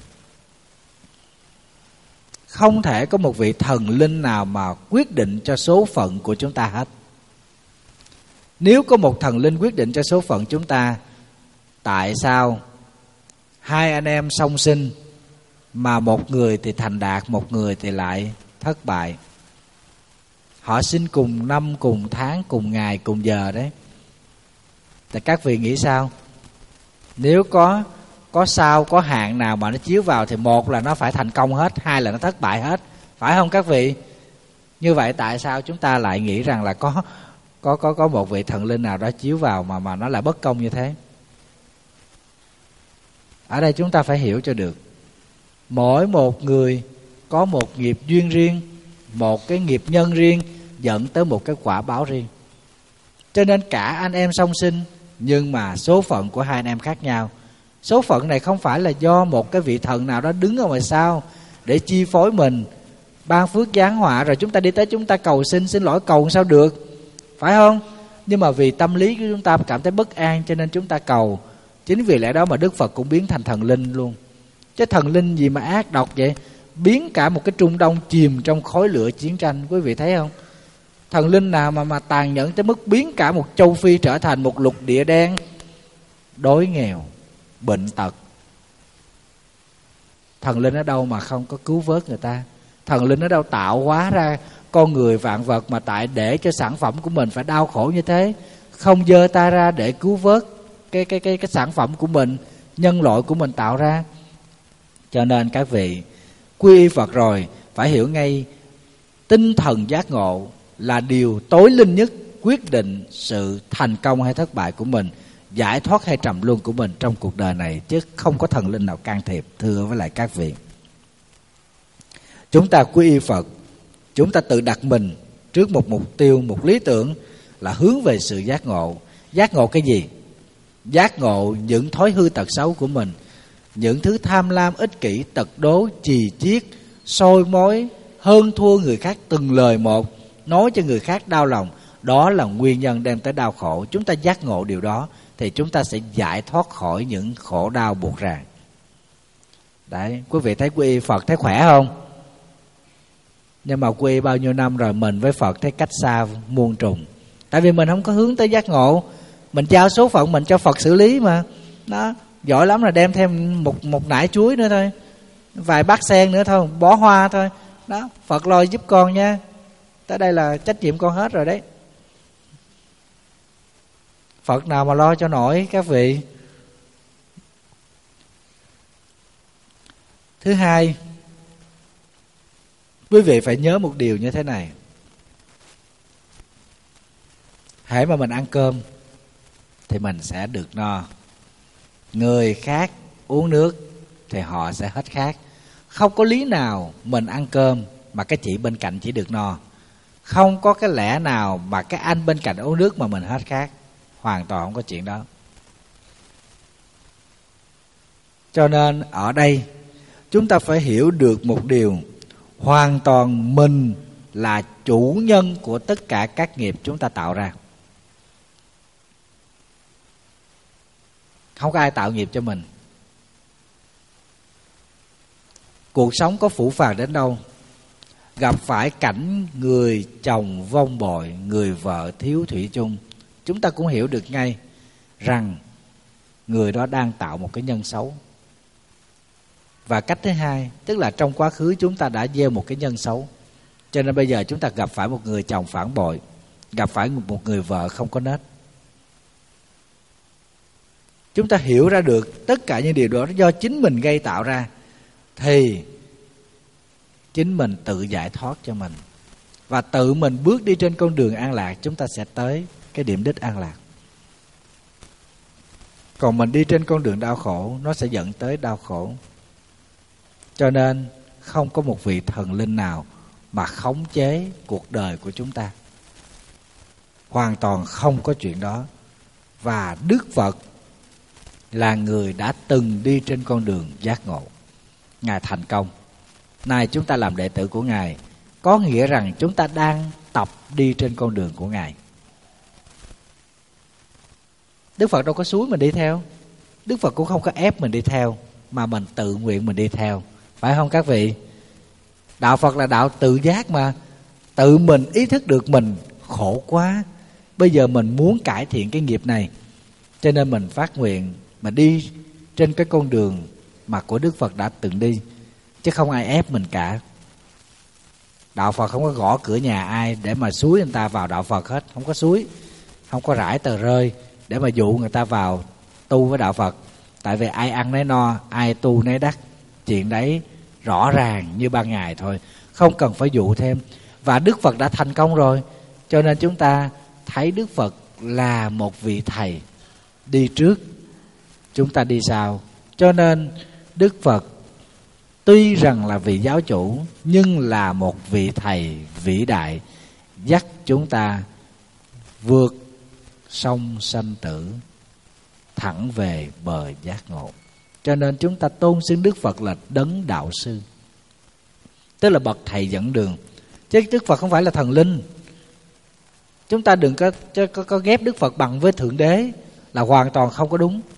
Không thể có một vị thần linh nào mà quyết định cho số phận của chúng ta hết. Nếu có một thần linh quyết định cho số phận chúng ta, tại sao hai anh em song sinh mà một người thì thành đạt, một người thì lại thất bại? Họ sinh cùng năm, cùng tháng, cùng ngày, cùng giờ đấy. Thì các vị nghĩ sao? Nếu có có sao, có hạn nào mà nó chiếu vào thì một là nó phải thành công hết, hai là nó thất bại hết. Phải không các vị? Như vậy tại sao chúng ta lại nghĩ rằng là có có có có một vị thần linh nào đó chiếu vào mà mà nó lại bất công như thế? Ở đây chúng ta phải hiểu cho được. Mỗi một người có một nghiệp duyên riêng, một cái nghiệp nhân riêng, dẫn tới một cái quả báo riêng. Cho nên cả anh em song sinh, nhưng mà số phận của hai anh em khác nhau. Số phận này không phải là do một cái vị thần nào đó đứng ở ngoài sau để chi phối mình, ban phước giáng họa rồi chúng ta đi tới chúng ta cầu xin, xin lỗi cầu sao được, phải không? Nhưng mà vì tâm lý của chúng ta cảm thấy bất an cho nên chúng ta cầu. Chính vì lẽ đó mà Đức Phật cũng biến thành thần linh luôn. Chứ thần linh gì mà ác độc vậy? Biến cả một cái Trung Đông chìm trong khói lửa chiến tranh, quý vị thấy không? Thần linh nào mà mà tàn nhẫn tới mức biến cả một châu Phi trở thành một lục địa đen, đói nghèo, bệnh tật. Thần linh ở đâu mà không có cứu vớt người ta? Thần linh ở đâu tạo hóa ra con người vạn vật mà tại để cho sản phẩm của mình phải đau khổ như thế, không giơ tay ra để cứu vớt cái cái cái cái sản phẩm của mình, nhân loại của mình tạo ra. Cho nên các vị quy y Phật rồi phải hiểu ngay tinh thần giác ngộ là điều tối linh nhất, quyết định sự thành công hay thất bại của mình, giải thoát hay trầm luân của mình trong cuộc đời này, chứ không có thần linh nào can thiệp. Thưa với lại các vị, chúng ta quy y Phật, chúng ta tự đặt mình trước một mục tiêu, một lý tưởng là hướng về sự giác ngộ. Giác ngộ cái gì? Giác ngộ những thói hư tật xấu của mình, những thứ tham lam, ích kỷ, tật đố, chì chiết, soi mói, hơn thua người khác từng lời một, nói cho người khác đau lòng. Đó là nguyên nhân đem tới đau khổ. Chúng ta giác ngộ điều đó thì chúng ta sẽ giải thoát khỏi những khổ đau buộc ràng. Đấy, quý vị thấy quy y Phật thấy khỏe không? Nhưng mà quy y bao nhiêu năm rồi mình với Phật thấy cách xa muôn trùng. Tại vì mình không có hướng tới giác ngộ, mình trao số phận mình cho Phật xử lý mà. Đó, giỏi lắm là đem thêm một một nải chuối nữa thôi, vài bát sen nữa thôi, bó hoa thôi. Đó, Phật lo giúp con nha. Tới đây là trách nhiệm con hết rồi đấy. Phật nào mà lo cho nổi các vị. Thứ hai, quý vị phải nhớ một điều như thế này. Hễ mà mình ăn cơm thì thì mình sẽ được no. Người khác uống nước thì họ sẽ hết khát. Không có lý nào mình ăn cơm mà cái chị bên cạnh chỉ được no. Không có cái lẽ nào mà cái anh bên cạnh uống nước mà mình hết khát. Hoàn toàn không có chuyện đó. Cho nên ở đây chúng ta phải hiểu được một điều, hoàn toàn mình là chủ nhân của tất cả các nghiệp chúng ta tạo ra. Không có ai tạo nghiệp cho mình. Cuộc sống có phũ phàng đến đâu, gặp phải cảnh người chồng vong bội, người vợ thiếu thủy chung, chúng ta cũng hiểu được ngay rằng người đó đang tạo một cái nhân xấu. Và cách thứ hai, tức là trong quá khứ chúng ta đã gieo một cái nhân xấu, cho nên bây giờ chúng ta gặp phải một người chồng phản bội, gặp phải một người vợ không có nết. Chúng ta hiểu ra được tất cả những điều đó do chính mình gây tạo ra, thì chính mình tự giải thoát cho mình, và tự mình bước đi trên con đường an lạc, chúng ta sẽ tới cái điểm đích an lạc. Còn mình đi trên con đường đau khổ, nó sẽ dẫn tới đau khổ. Cho nên không có một vị thần linh nào mà khống chế cuộc đời của chúng ta. Hoàn toàn không có chuyện đó. Và Đức Phật là người đã từng đi trên con đường giác ngộ. Ngài thành công. Nay chúng ta làm đệ tử của Ngài, có nghĩa rằng chúng ta đang tập đi trên con đường của Ngài. Đức Phật đâu có xúi mình đi theo, Đức Phật cũng không có ép mình đi theo, mà mình tự nguyện mình đi theo. Phải không các vị? Đạo Phật là đạo tự giác mà. Tự mình ý thức được mình khổ quá, bây giờ mình muốn cải thiện cái nghiệp này, cho nên mình phát nguyện, mình đi trên cái con đường mà của Đức Phật đã từng đi, chứ không ai ép mình cả. Đạo Phật không có gõ cửa nhà ai để mà xúi người ta vào đạo Phật hết. Không có xúi, không có rải tờ rơi để mà dụ người ta vào tu với đạo Phật. Tại vì ai ăn nấy no, ai tu nấy đắc. Chuyện đấy rõ ràng như ban ngày thôi, không cần phải dụ thêm. Và Đức Phật đã thành công rồi, cho nên chúng ta thấy Đức Phật là một vị thầy đi trước, chúng ta đi sau. Cho nên Đức Phật tuy rằng là vị giáo chủ, nhưng là một vị thầy vĩ đại, dắt chúng ta vượt sông sanh tử, thẳng về bờ giác ngộ. Cho nên chúng ta tôn xưng Đức Phật là đấng đạo sư, tức là bậc thầy dẫn đường. Chứ Đức Phật không phải là thần linh. Chúng ta đừng có, có, có ghép Đức Phật bằng với Thượng Đế, là hoàn toàn không có đúng.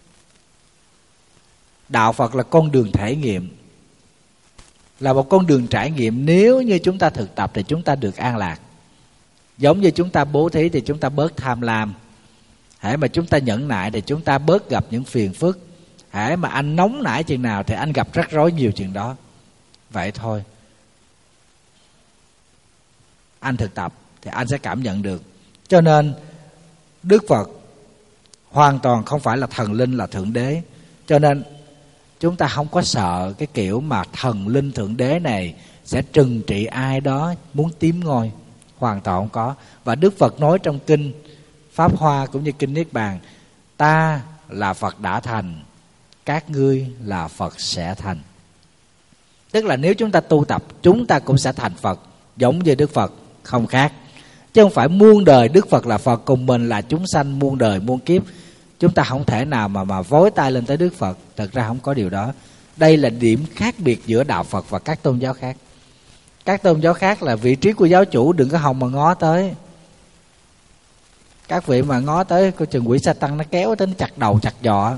Đạo Phật là con đường thể nghiệm, là một con đường trải nghiệm. Nếu như chúng ta thực tập thì chúng ta được an lạc. Giống như chúng ta bố thí thì chúng ta bớt tham lam. Hễ mà chúng ta nhẫn nại thì chúng ta bớt gặp những phiền phức. Hễ mà anh nóng nảy chừng nào thì anh gặp rắc rối nhiều chừng đó. Vậy thôi. Anh thực tập thì anh sẽ cảm nhận được. Cho nên Đức Phật hoàn toàn không phải là thần linh, là Thượng Đế. Cho nên chúng ta không có sợ cái kiểu mà thần linh Thượng Đế này sẽ trừng trị ai đó muốn tiếm ngôi. Hoàn toàn không có. Và Đức Phật nói trong kinh Pháp Hoa cũng như kinh Niết Bàn, ta là Phật đã thành, các ngươi là Phật sẽ thành. Tức là nếu chúng ta tu tập, chúng ta cũng sẽ thành Phật, giống như Đức Phật, không khác. Chứ không phải muôn đời Đức Phật là Phật, cùng mình là chúng sanh muôn đời muôn kiếp. Chúng ta không thể nào mà mà vối tay lên tới Đức Phật. Thật ra không có điều đó. Đây là điểm khác biệt giữa đạo Phật và các tôn giáo khác. Các tôn giáo khác là vị trí của giáo chủ, đừng có hòng mà ngó tới. Các vị mà ngó tới, coi chừng quỷ Sa-tăng nó kéo tới, nó chặt đầu chặt giò.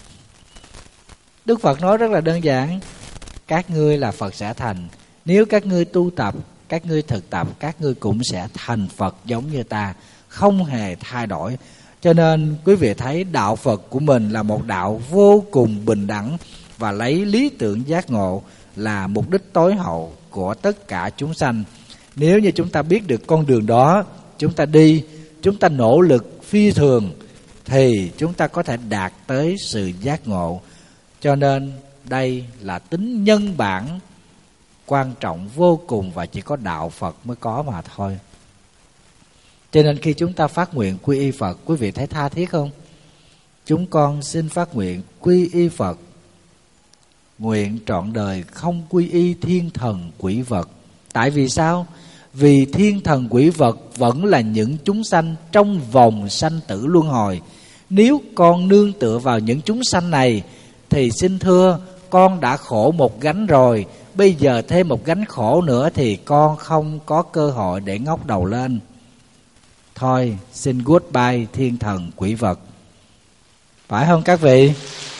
Đức Phật nói rất là đơn giản, các ngươi là Phật sẽ thành. Nếu các ngươi tu tập, các ngươi thực tập, các ngươi cũng sẽ thành Phật giống như ta, không hề thay đổi. Cho nên quý vị thấy đạo Phật của mình là một đạo vô cùng bình đẳng, và lấy lý tưởng giác ngộ là mục đích tối hậu của tất cả chúng sanh. Nếu như chúng ta biết được con đường đó, chúng ta đi, chúng ta nỗ lực phi thường, thì chúng ta có thể đạt tới sự giác ngộ. Cho nên đây là tính nhân bản quan trọng vô cùng, và chỉ có đạo Phật mới có mà thôi. Cho nên khi chúng ta phát nguyện quy y Phật, quý vị thấy tha thiết không? chúng con xin phát nguyện quy y Phật, nguyện trọn đời không quy y thiên thần quỷ vật. Tại vì sao? Vì thiên thần quỷ vật vẫn là những chúng sanh trong vòng sanh tử luân hồi. Nếu con nương tựa vào những chúng sanh này thì xin thưa, con đã khổ một gánh rồi, bây giờ thêm một gánh khổ nữa thì con không có cơ hội để ngóc đầu lên. Thôi xin goodbye thiên thần quỷ vật. Phải không các vị?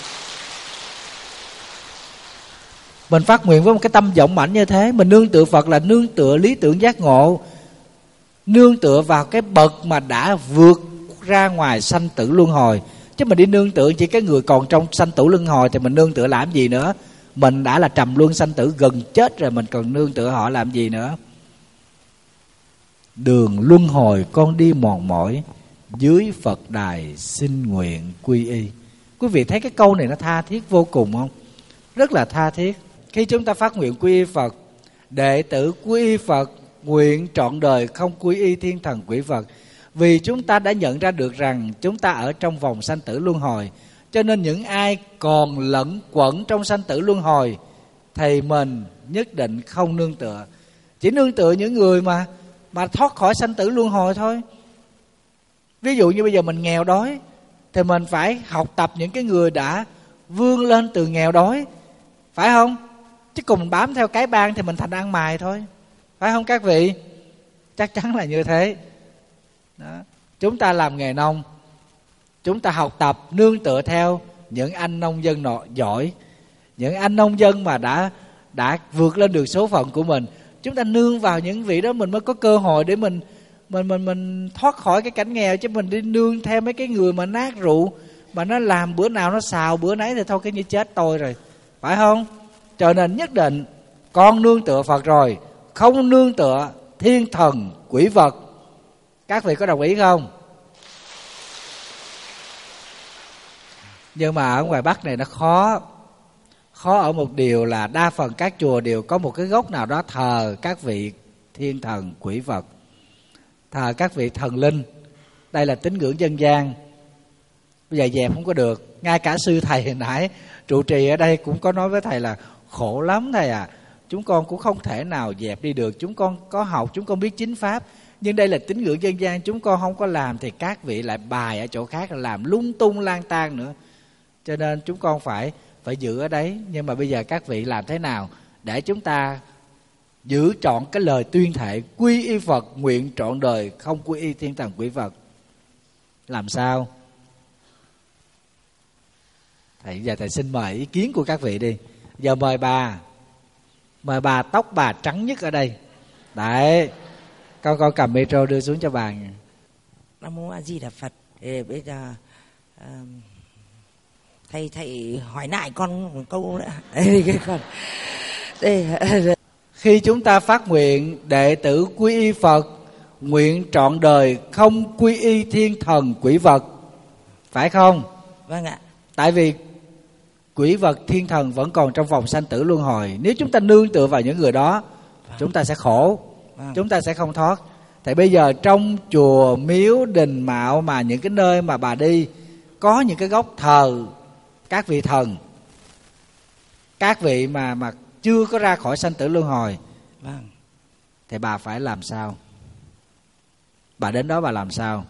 Mình phát nguyện với một cái tâm vọng mạnh như thế. Mình nương tựa Phật là nương tựa lý tưởng giác ngộ, nương tựa vào cái bậc mà đã vượt ra ngoài sanh tử luân hồi. Chứ mình đi nương tựa chỉ cái người còn trong sanh tử luân hồi thì mình nương tựa làm gì nữa? Mình đã là trầm luân sanh tử gần chết rồi, mình còn nương tựa họ làm gì nữa? Đường luân hồi con đi mòn mỏi, dưới Phật đài xin nguyện quy y. Quý vị thấy cái câu này nó tha thiết vô cùng không? Rất là tha thiết. Khi chúng ta phát nguyện quy y Phật, đệ tử quy y Phật, nguyện trọn đời không quy y thiên thần quỷ vật. Vì chúng ta đã nhận ra được rằng chúng ta ở trong vòng sanh tử luân hồi, cho nên những ai còn lẫn quẩn trong sanh tử luân hồi thì mình nhất định không nương tựa. Chỉ nương tựa những người mà mà thoát khỏi sanh tử luân hồi thôi. Ví dụ như bây giờ mình nghèo đói thì mình phải học tập những cái người đã vươn lên từ nghèo đói, phải không? Chứ cùng mình bám theo cái bang thì mình thành ăn mày thôi, phải không các vị? Chắc chắn là như thế. Đó. Chúng ta làm nghề nông, chúng ta học tập nương tựa theo những anh nông dân nọ giỏi, những anh nông dân mà đã đã vượt lên được số phận của mình. Chúng ta nương vào những vị đó mình mới có cơ hội để mình mình mình mình thoát khỏi cái cảnh nghèo. Chứ mình đi nương theo mấy cái người mà nát rượu, mà nó làm bữa nào nó xào bữa nấy thì thôi cái như chết tôi rồi, phải không? Cho nên nhất định con nương tựa Phật rồi, không nương tựa thiên thần quỷ vật. Các vị có đồng ý không? Nhưng mà ở ngoài Bắc này nó khó. Khó ở một điều là đa phần các chùa đều có một cái gốc nào đó thờ các vị thiên thần quỷ vật, thờ các vị thần linh. Đây là tín ngưỡng dân gian, bây giờ dẹp không có được. Ngay cả sư thầy hồi nãy trụ trì ở đây cũng có nói với thầy là khổ lắm thầy à, chúng con cũng không thể nào dẹp đi được. Chúng con có học, chúng con biết chính pháp, nhưng đây là tín ngưỡng dân gian, chúng con không có làm thì các vị lại bài ở chỗ khác, làm lung tung lang tan nữa. Cho nên chúng con phải phải giữ ở đấy. Nhưng mà bây giờ các vị làm thế nào để chúng ta giữ trọn cái lời tuyên thệ quy y Phật, nguyện trọn đời không quy y thiên thần quỷ vật? Làm sao? Thầy giờ thầy xin mời ý kiến của các vị đi. Giờ mời bà, mời bà tóc bà trắng nhất ở đây. Đấy, con con cầm micro đưa xuống cho bà. Nam mô A Di Đà Phật. Ê, bây giờ uh, thầy thầy hỏi lại con một câu nữa. Ê, cái con. Ê, khi chúng ta phát nguyện đệ tử quy y Phật, nguyện trọn đời không quy y thiên thần quỷ vật, phải không? Vâng ạ. Tại vì quỷ vật thiên thần vẫn còn trong vòng sanh tử luân hồi. Nếu chúng ta nương tựa vào những người đó, vâng, chúng ta sẽ khổ, vâng, chúng ta sẽ không thoát. Thì bây giờ trong chùa miếu đình mạo mà những cái nơi mà bà đi có những cái góc thờ các vị thần, các vị mà mà chưa có ra khỏi sanh tử luân hồi, vâng, thì bà phải làm sao? Bà đến đó bà làm sao?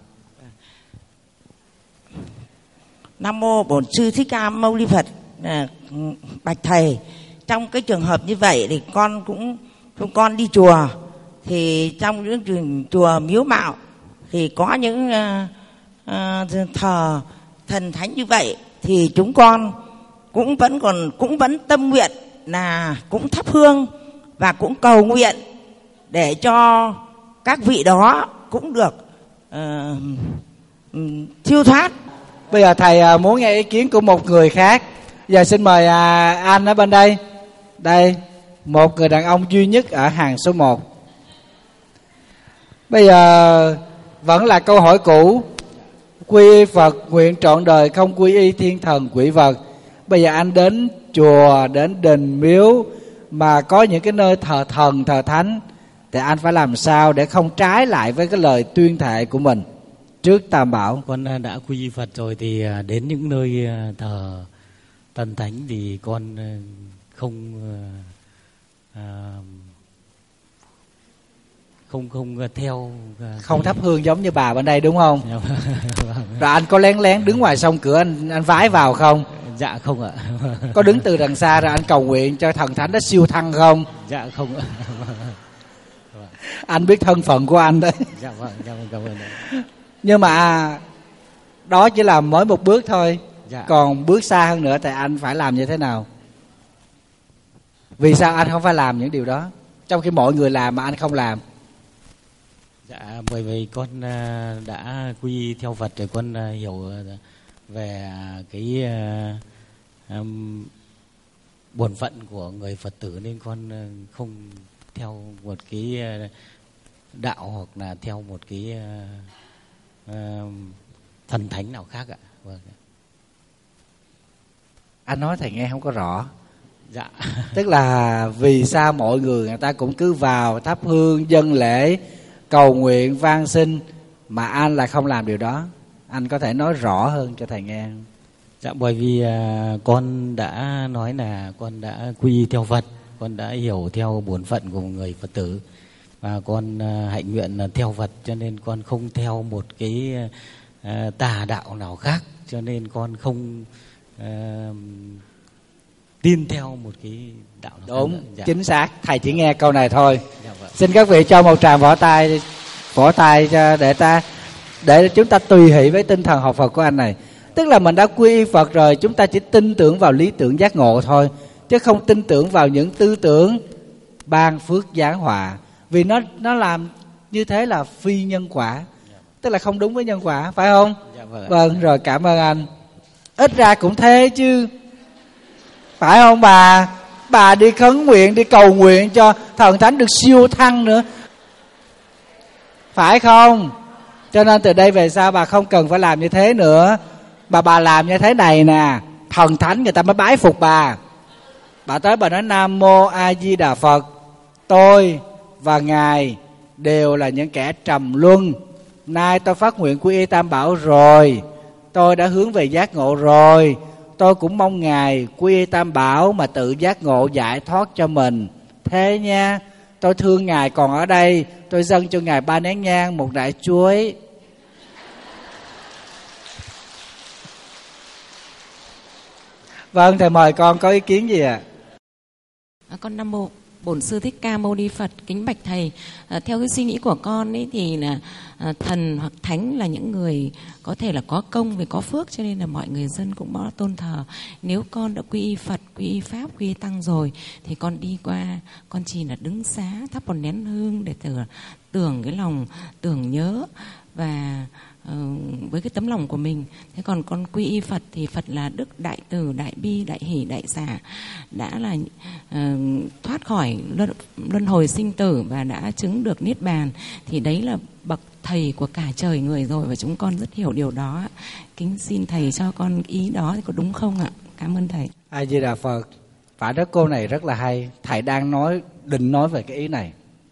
Nam mô Bổn Sư Thích Ca Mâu Ni Phật. À, bạch thầy, trong cái trường hợp như vậy thì con cũng chúng con đi chùa, thì trong những chùa miếu mạo thì có những uh, uh, thờ thần thánh như vậy, thì chúng con cũng vẫn còn cũng vẫn tâm nguyện là cũng thắp hương và cũng cầu nguyện để cho các vị đó cũng được uh, um, siêu thoát. Bây giờ thầy muốn nghe ý kiến của một người khác. Giờ xin mời anh ở bên đây. Đây, một người đàn ông duy nhất ở hàng số một. Bây giờ vẫn là câu hỏi cũ, quy y Phật, nguyện trọn đời không quy y thiên thần quỷ vật. Bây giờ anh đến chùa, đến đền miếu mà có những cái nơi thờ thần, thờ thánh, thì anh phải làm sao để không trái lại với cái lời tuyên thệ của mình? trước Tam Bảo. Con đã quy y Phật rồi thì đến những nơi thờ Tân Thánh thì con không à, không không theo không thắp hương giống như bà bên đây đúng không? Rồi anh có lén lén đứng ngoài sông cửa anh anh vái vào không? Dạ không ạ. Có đứng từ đằng xa ra anh cầu nguyện cho thần thánh đó siêu thăng không? Dạ không ạ. Anh biết thân phận của anh đấy. Dạ vâng, dạ vâng, cảm ơn. Nhưng mà đó chỉ là mỗi một bước thôi. Dạ. Còn bước xa hơn nữa thì anh phải làm như thế nào? Vì sao anh không phải làm những điều đó trong khi mọi người làm mà anh không làm? Dạ bởi vì con đã quy theo Phật rồi, con hiểu về cái um, bổn phận của người Phật tử nên con không theo một cái đạo hoặc là theo một cái uh, uh, thần thánh nào khác ạ. Vâng. Anh nói thầy nghe không có rõ. Dạ. Tức là vì sao mọi người người ta cũng cứ vào thắp hương dâng lễ cầu nguyện van xin mà anh lại không làm điều đó? Anh có thể nói rõ hơn cho thầy nghe. Dạ bởi vì uh, con đã nói là con đã quy theo Phật, con đã hiểu theo bổn phận của một người Phật tử và con uh, hạnh nguyện là theo Phật, cho nên con không theo một cái uh, tà đạo nào khác, cho nên con không uh, tin theo một cái đạo nào. Đúng, dạ. Chính xác. Thầy chỉ nghe câu này thôi. Dạ, vâng. Xin các vị cho một tràng vỗ tay, vỗ tay cho để ta để chúng ta tùy hỷ với tinh thần học Phật của anh này. Tức là mình đã quy y Phật rồi, chúng ta chỉ tin tưởng vào lý tưởng giác ngộ thôi, chứ không tin tưởng vào những tư tưởng ban phước giáng họa. Vì nó nó làm như thế là phi nhân quả, tức là không đúng với nhân quả, phải không? Dạ, vâng. Vâng, rồi cảm ơn anh. Ít ra cũng thế chứ, phải không bà? Bà đi khấn nguyện, đi cầu nguyện cho thần thánh được siêu thăng nữa, phải không? Cho nên từ đây về sau bà không cần phải làm như thế nữa. Bà bà làm như thế này nè, thần thánh người ta mới bái phục bà. Bà tới bà nói Nam Mô A Di Đà Phật, tôi và ngài đều là những kẻ trầm luân, nay tôi phát nguyện quy y Tam Bảo rồi, tôi đã hướng về giác ngộ rồi, tôi cũng mong ngài quy y Tam Bảo mà tự giác ngộ giải thoát cho mình. Thế nha, tôi thương ngài còn ở đây, tôi dâng cho ngài ba nén nhang, một nải chuối. Vâng, thầy mời con có ý kiến gì ạ? À, con Nam Mô Bổn Sư Thích Ca Mâu Ni Phật. Kính bạch thầy, à, theo cái suy nghĩ của con ấy thì là à, thần hoặc thánh là những người có thể là có công vì có phước, cho nên là mọi người dân cũng có tôn thờ. Nếu con đã quy y Phật, quy y Pháp, quy y Tăng rồi thì con đi qua, con chỉ là đứng xá thắp một nén hương để tưởng, tưởng cái lòng tưởng nhớ và uh, với cái tấm lòng của mình. Thế còn con quy y Phật thì Phật là đức đại từ, đại bi, đại hỷ, đại xả, đã là uh, thoát khỏi luân, luân hồi sinh tử và đã chứng được niết bàn, thì đấy là bậc thầy của cả trời người rồi, và chúng con rất hiểu điều đó. Kính xin thầy cho con ý đó thì có đúng không ạ? Cảm ơn thầy. A Di Đà Phật. Phải đó, cô này rất là hay. Thầy đang nói định nói về cái ý này.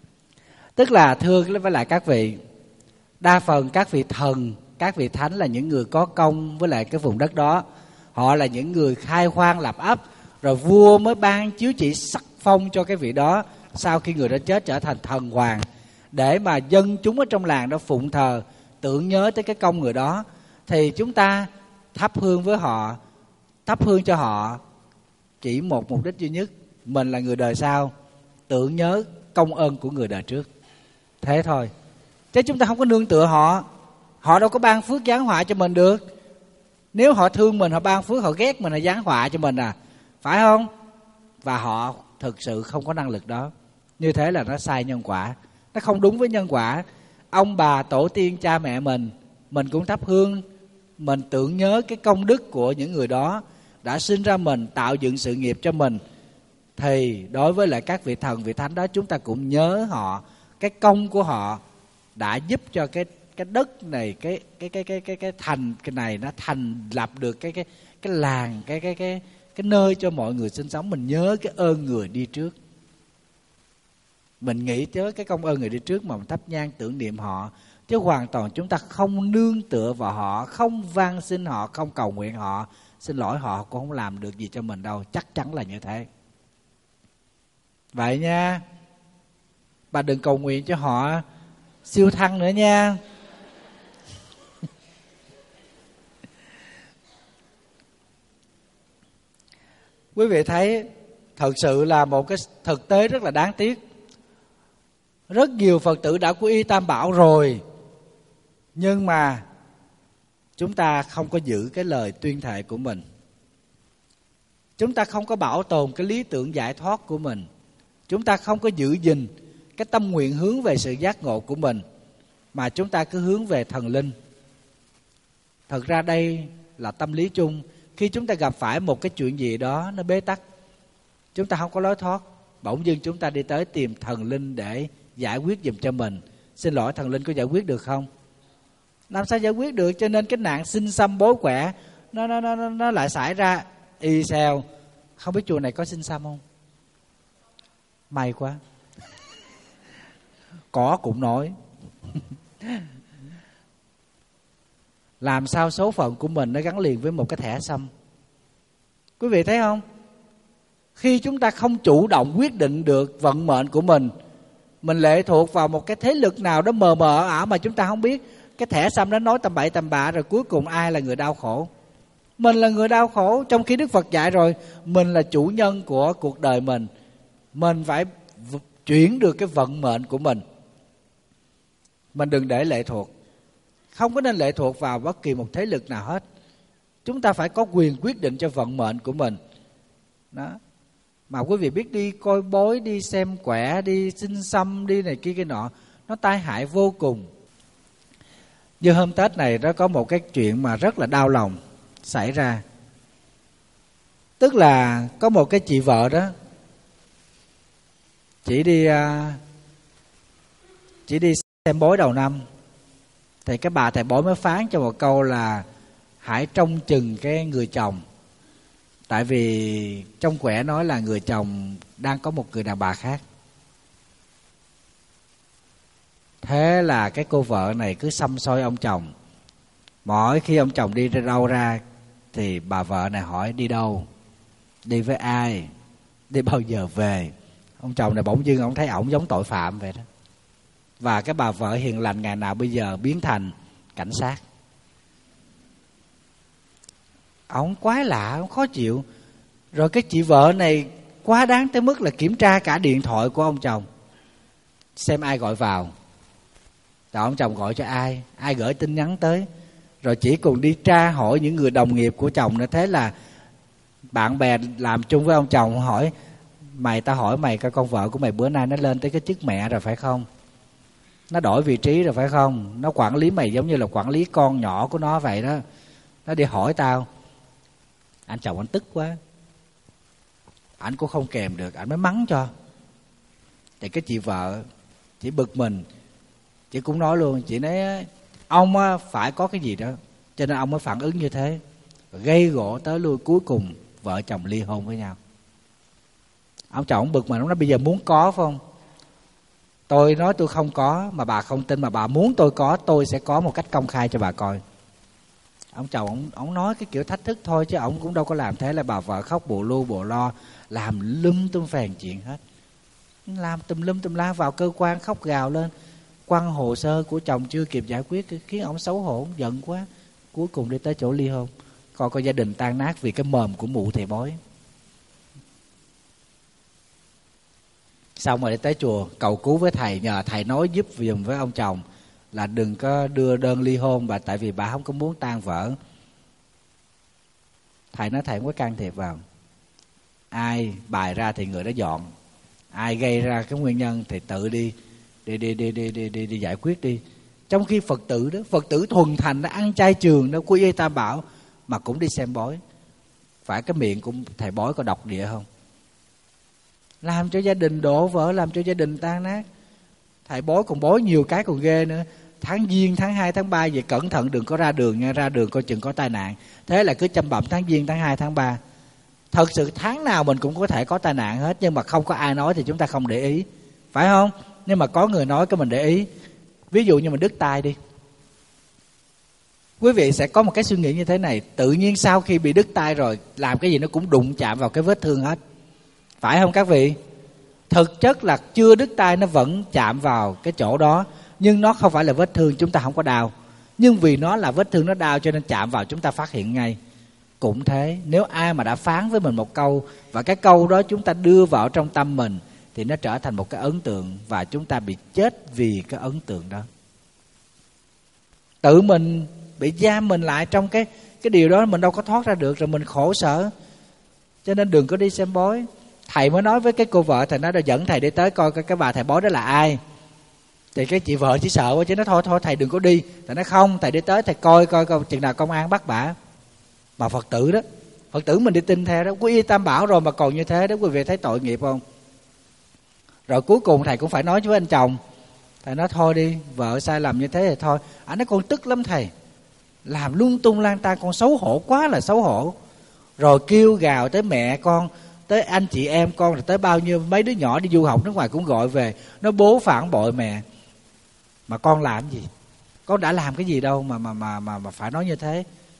Tức là thưa với lại các vị, đa phần các vị thần, các vị thánh là những người có công với lại cái vùng đất đó. Họ là những người khai hoang lập ấp, rồi vua mới ban chiếu chỉ sắc phong cho cái vị đó sau khi người đó chết trở thành thần hoàng, để mà dân chúng ở trong làng đó phụng thờ, tưởng nhớ tới cái công người đó. Thì chúng ta thắp hương với họ, thắp hương cho họ chỉ một mục đích duy nhất, mình là người đời sau, tưởng nhớ công ơn của người đời trước. Thế thôi, chứ chúng ta không có nương tựa họ. Họ đâu có ban phước giáng họa cho mình được. Nếu họ thương mình, họ ban phước, họ ghét mình, họ giáng họa cho mình à, phải không? Và họ thực sự không có năng lực đó. Như thế là nó sai nhân quả, nó không đúng với nhân quả. Ông bà tổ tiên cha mẹ mình, mình cũng thắp hương, mình tưởng nhớ cái công đức của những người đó đã sinh ra mình, tạo dựng sự nghiệp cho mình. Thì đối với lại các vị thần, vị thánh đó, chúng ta cũng nhớ họ, cái công của họ đã giúp cho cái cái đất này, cái cái cái cái cái cái thành cái này nó thành lập được cái cái cái làng, cái cái cái cái nơi cho mọi người sinh sống. Mình nhớ cái ơn người đi trước. Mình nghĩ tới cái công ơn người đi trước mà mình thắp nhang tưởng niệm họ, chứ hoàn toàn chúng ta không nương tựa vào họ, không van xin họ, không cầu nguyện họ. Xin lỗi, họ cũng không làm được gì cho mình đâu, chắc chắn là như thế. Vậy nha, bà đừng cầu nguyện cho họ siêu thăng nữa nha. Quý vị thấy thật sự là một cái thực tế rất là đáng tiếc. Rất nhiều Phật tử đã quy y Tam Bảo rồi, nhưng mà chúng ta không có giữ cái lời tuyên thệ của mình. Chúng ta không có bảo tồn cái lý tưởng giải thoát của mình. Chúng ta không có giữ gìn cái tâm nguyện hướng về sự giác ngộ của mình, mà chúng ta cứ hướng về thần linh. Thật ra đây là tâm lý chung. Khi chúng ta gặp phải một cái chuyện gì đó nó bế tắc, chúng ta không có lối thoát, bỗng dưng chúng ta đi tới tìm thần linh để giải quyết giùm cho mình. Xin lỗi, thần linh có giải quyết được không? Làm sao giải quyết được? Cho nên cái nạn sinh xăm bối quẻ nó, nó, nó, nó lại xảy ra y xèo. Không biết chùa này có sinh xăm không? May quá. Có cũng nói. Làm sao số phận của mình nó gắn liền với một cái thẻ xăm? Quý vị thấy không? Khi chúng ta không chủ động quyết định được vận mệnh của mình, mình lệ thuộc vào một cái thế lực nào đó mờ mờ ảo mà chúng ta không biết. Cái thẻ xăm đó nói tầm bậy tầm bạ, rồi cuối cùng ai là người đau khổ? Mình là người đau khổ. Trong khi Đức Phật dạy rồi, mình là chủ nhân của cuộc đời mình. Mình phải chuyển được cái vận mệnh của mình. Mình đừng để lệ thuộc. Không có nên lệ thuộc vào bất kỳ một thế lực nào hết. Chúng ta phải có quyền quyết định cho vận mệnh của mình. Đó. Mà quý vị biết đi coi bói, đi xem quẻ, đi xin xăm, đi này kia kia nọ, nó tai hại vô cùng. Như hôm Tết này nó có một cái chuyện mà rất là đau lòng xảy ra. Tức là có một cái chị vợ đó, chỉ đi chỉ đi xem bói đầu năm, thì cái bà thầy bói mới phán cho một câu là hãy trông chừng cái người chồng. Tại vì trong quẻ nói là người chồng đang có một người đàn bà khác. Thế là cái cô vợ này cứ săm soi ông chồng. Mỗi khi ông chồng đi ra đâu ra thì bà vợ này hỏi đi đâu, đi với ai, đi bao giờ về. Ông chồng này bỗng dưng ông thấy ổng giống tội phạm vậy đó. Và cái bà vợ hiền lành ngày nào bây giờ biến thành cảnh sát. Ông quái lạ, ông khó chịu. Rồi cái chị vợ này quá đáng tới mức là kiểm tra cả điện thoại của ông chồng, xem ai gọi vào. Rồi ông chồng gọi cho ai, ai gửi tin nhắn tới. Rồi chỉ còn đi tra hỏi những người đồng nghiệp của chồng nữa. Thế là bạn bè làm chung với ông chồng hỏi, mày, ta hỏi mày coi con vợ của mày bữa nay nó lên tới cái chức mẹ rồi phải không? Nó đổi vị trí rồi phải không? Nó quản lý mày giống như là quản lý con nhỏ của nó vậy đó. Nó đi hỏi tao. Anh chồng anh tức quá, anh cũng không kèm được, anh mới mắng cho. Thì cái chị vợ chỉ bực mình, chị cũng nói luôn, chị nói ông phải có cái gì đó cho nên ông mới phản ứng như thế, gây gổ tới lui. Cuối cùng vợ chồng ly hôn với nhau. Ông chồng ông bực mình, ông nói bây giờ muốn có phải không? Tôi nói tôi không có mà bà không tin, mà bà muốn tôi có, tôi sẽ có một cách công khai cho bà coi. Ông chồng ông, ông nói cái kiểu thách thức thôi, chứ ông cũng đâu có làm thế. Là bà vợ khóc bù lu bù lo, làm lum tum phèn chuyện hết, làm tùm lum tùm la, vào cơ quan khóc gào lên, quăng hồ sơ của chồng chưa kịp giải quyết, khiến ông xấu hổ, giận quá. Cuối cùng đi tới chỗ ly hôn. Coi coi gia đình tan nát vì cái mồm của mụ thầy bói. Xong rồi đi tới chùa cầu cứu với thầy, nhờ thầy nói giúp giùm với ông chồng là đừng có đưa đơn ly hôn, và tại vì bà không có muốn tan vỡ. Thầy nói thầy không có can thiệp vào. Ai bài ra thì người đó dọn, ai gây ra cái nguyên nhân thì tự đi đi đi đi đi đi đi, đi giải quyết đi. Trong khi Phật tử đó, Phật tử thuần thành đã ăn chay trường đó, quy y Tam Bảo mà cũng đi xem bói. Phải cái miệng của thầy bói có độc địa không? Làm cho gia đình đổ vỡ, làm cho gia đình tan nát. Thầy bói còn bói nhiều cái còn ghê nữa. Tháng Giêng, tháng hai, tháng ba vậy cẩn thận đừng có ra đường nha, ra đường coi chừng có tai nạn. Thế là cứ chăm bẩm tháng Giêng, tháng hai, tháng ba. Thật sự tháng nào mình cũng có thể có tai nạn hết, nhưng mà không có ai nói thì chúng ta không để ý. phải không? Nhưng mà có người nói cái mình để ý, ví dụ như mình đứt tay đi, quý vị sẽ có một cái suy nghĩ như thế này: tự nhiên sau khi bị đứt tay rồi, làm cái gì nó cũng đụng chạm vào cái vết thương hết, phải không các vị? Thực chất là chưa đứt tay nó vẫn chạm vào cái chỗ đó, nhưng nó không phải là vết thương, chúng ta không có đau. Nhưng vì nó là vết thương, nó đau, cho nên chạm vào chúng ta phát hiện ngay. Cũng thế, nếu ai mà đã phán với mình một câu, và cái câu đó chúng ta đưa vào trong tâm mình, thì nó trở thành một cái ấn tượng, và chúng ta bị chết vì cái ấn tượng đó. Tự mình bị giam mình lại trong cái cái điều đó, mình đâu có thoát ra được, rồi mình khổ sở. Cho nên đừng có đi xem bói. Thầy mới nói với cái cô vợ, thầy nói là dẫn thầy đi tới coi cái, cái bà thầy bói đó là ai. Thì cái chị vợ chỉ sợ quá chứ, nó thôi thôi thầy đừng có đi. Thầy nói không, thầy đi tới thầy coi coi coi chừng nào công an bắt bả. Mà Phật tử đó, Phật tử mình đi tin theo đó, quy y Tam Bảo rồi mà còn như thế đó, quý vị thấy tội nghiệp không? Rồi cuối cùng thầy cũng phải nói với anh chồng. Thầy nói thôi đi, vợ sai lầm như thế thì thôi. Anh nói con tức lắm thầy, làm lung tung lang tan, con xấu hổ quá là xấu hổ. Rồi kêu gào tới mẹ con, tới anh chị em con, rồi tới bao nhiêu mấy đứa nhỏ đi du học nước ngoài cũng gọi về. Nó bố phản bội mẹ. Mà con làm gì? Con đã làm cái gì đâu mà mà mà mà, mà phải nói như thế.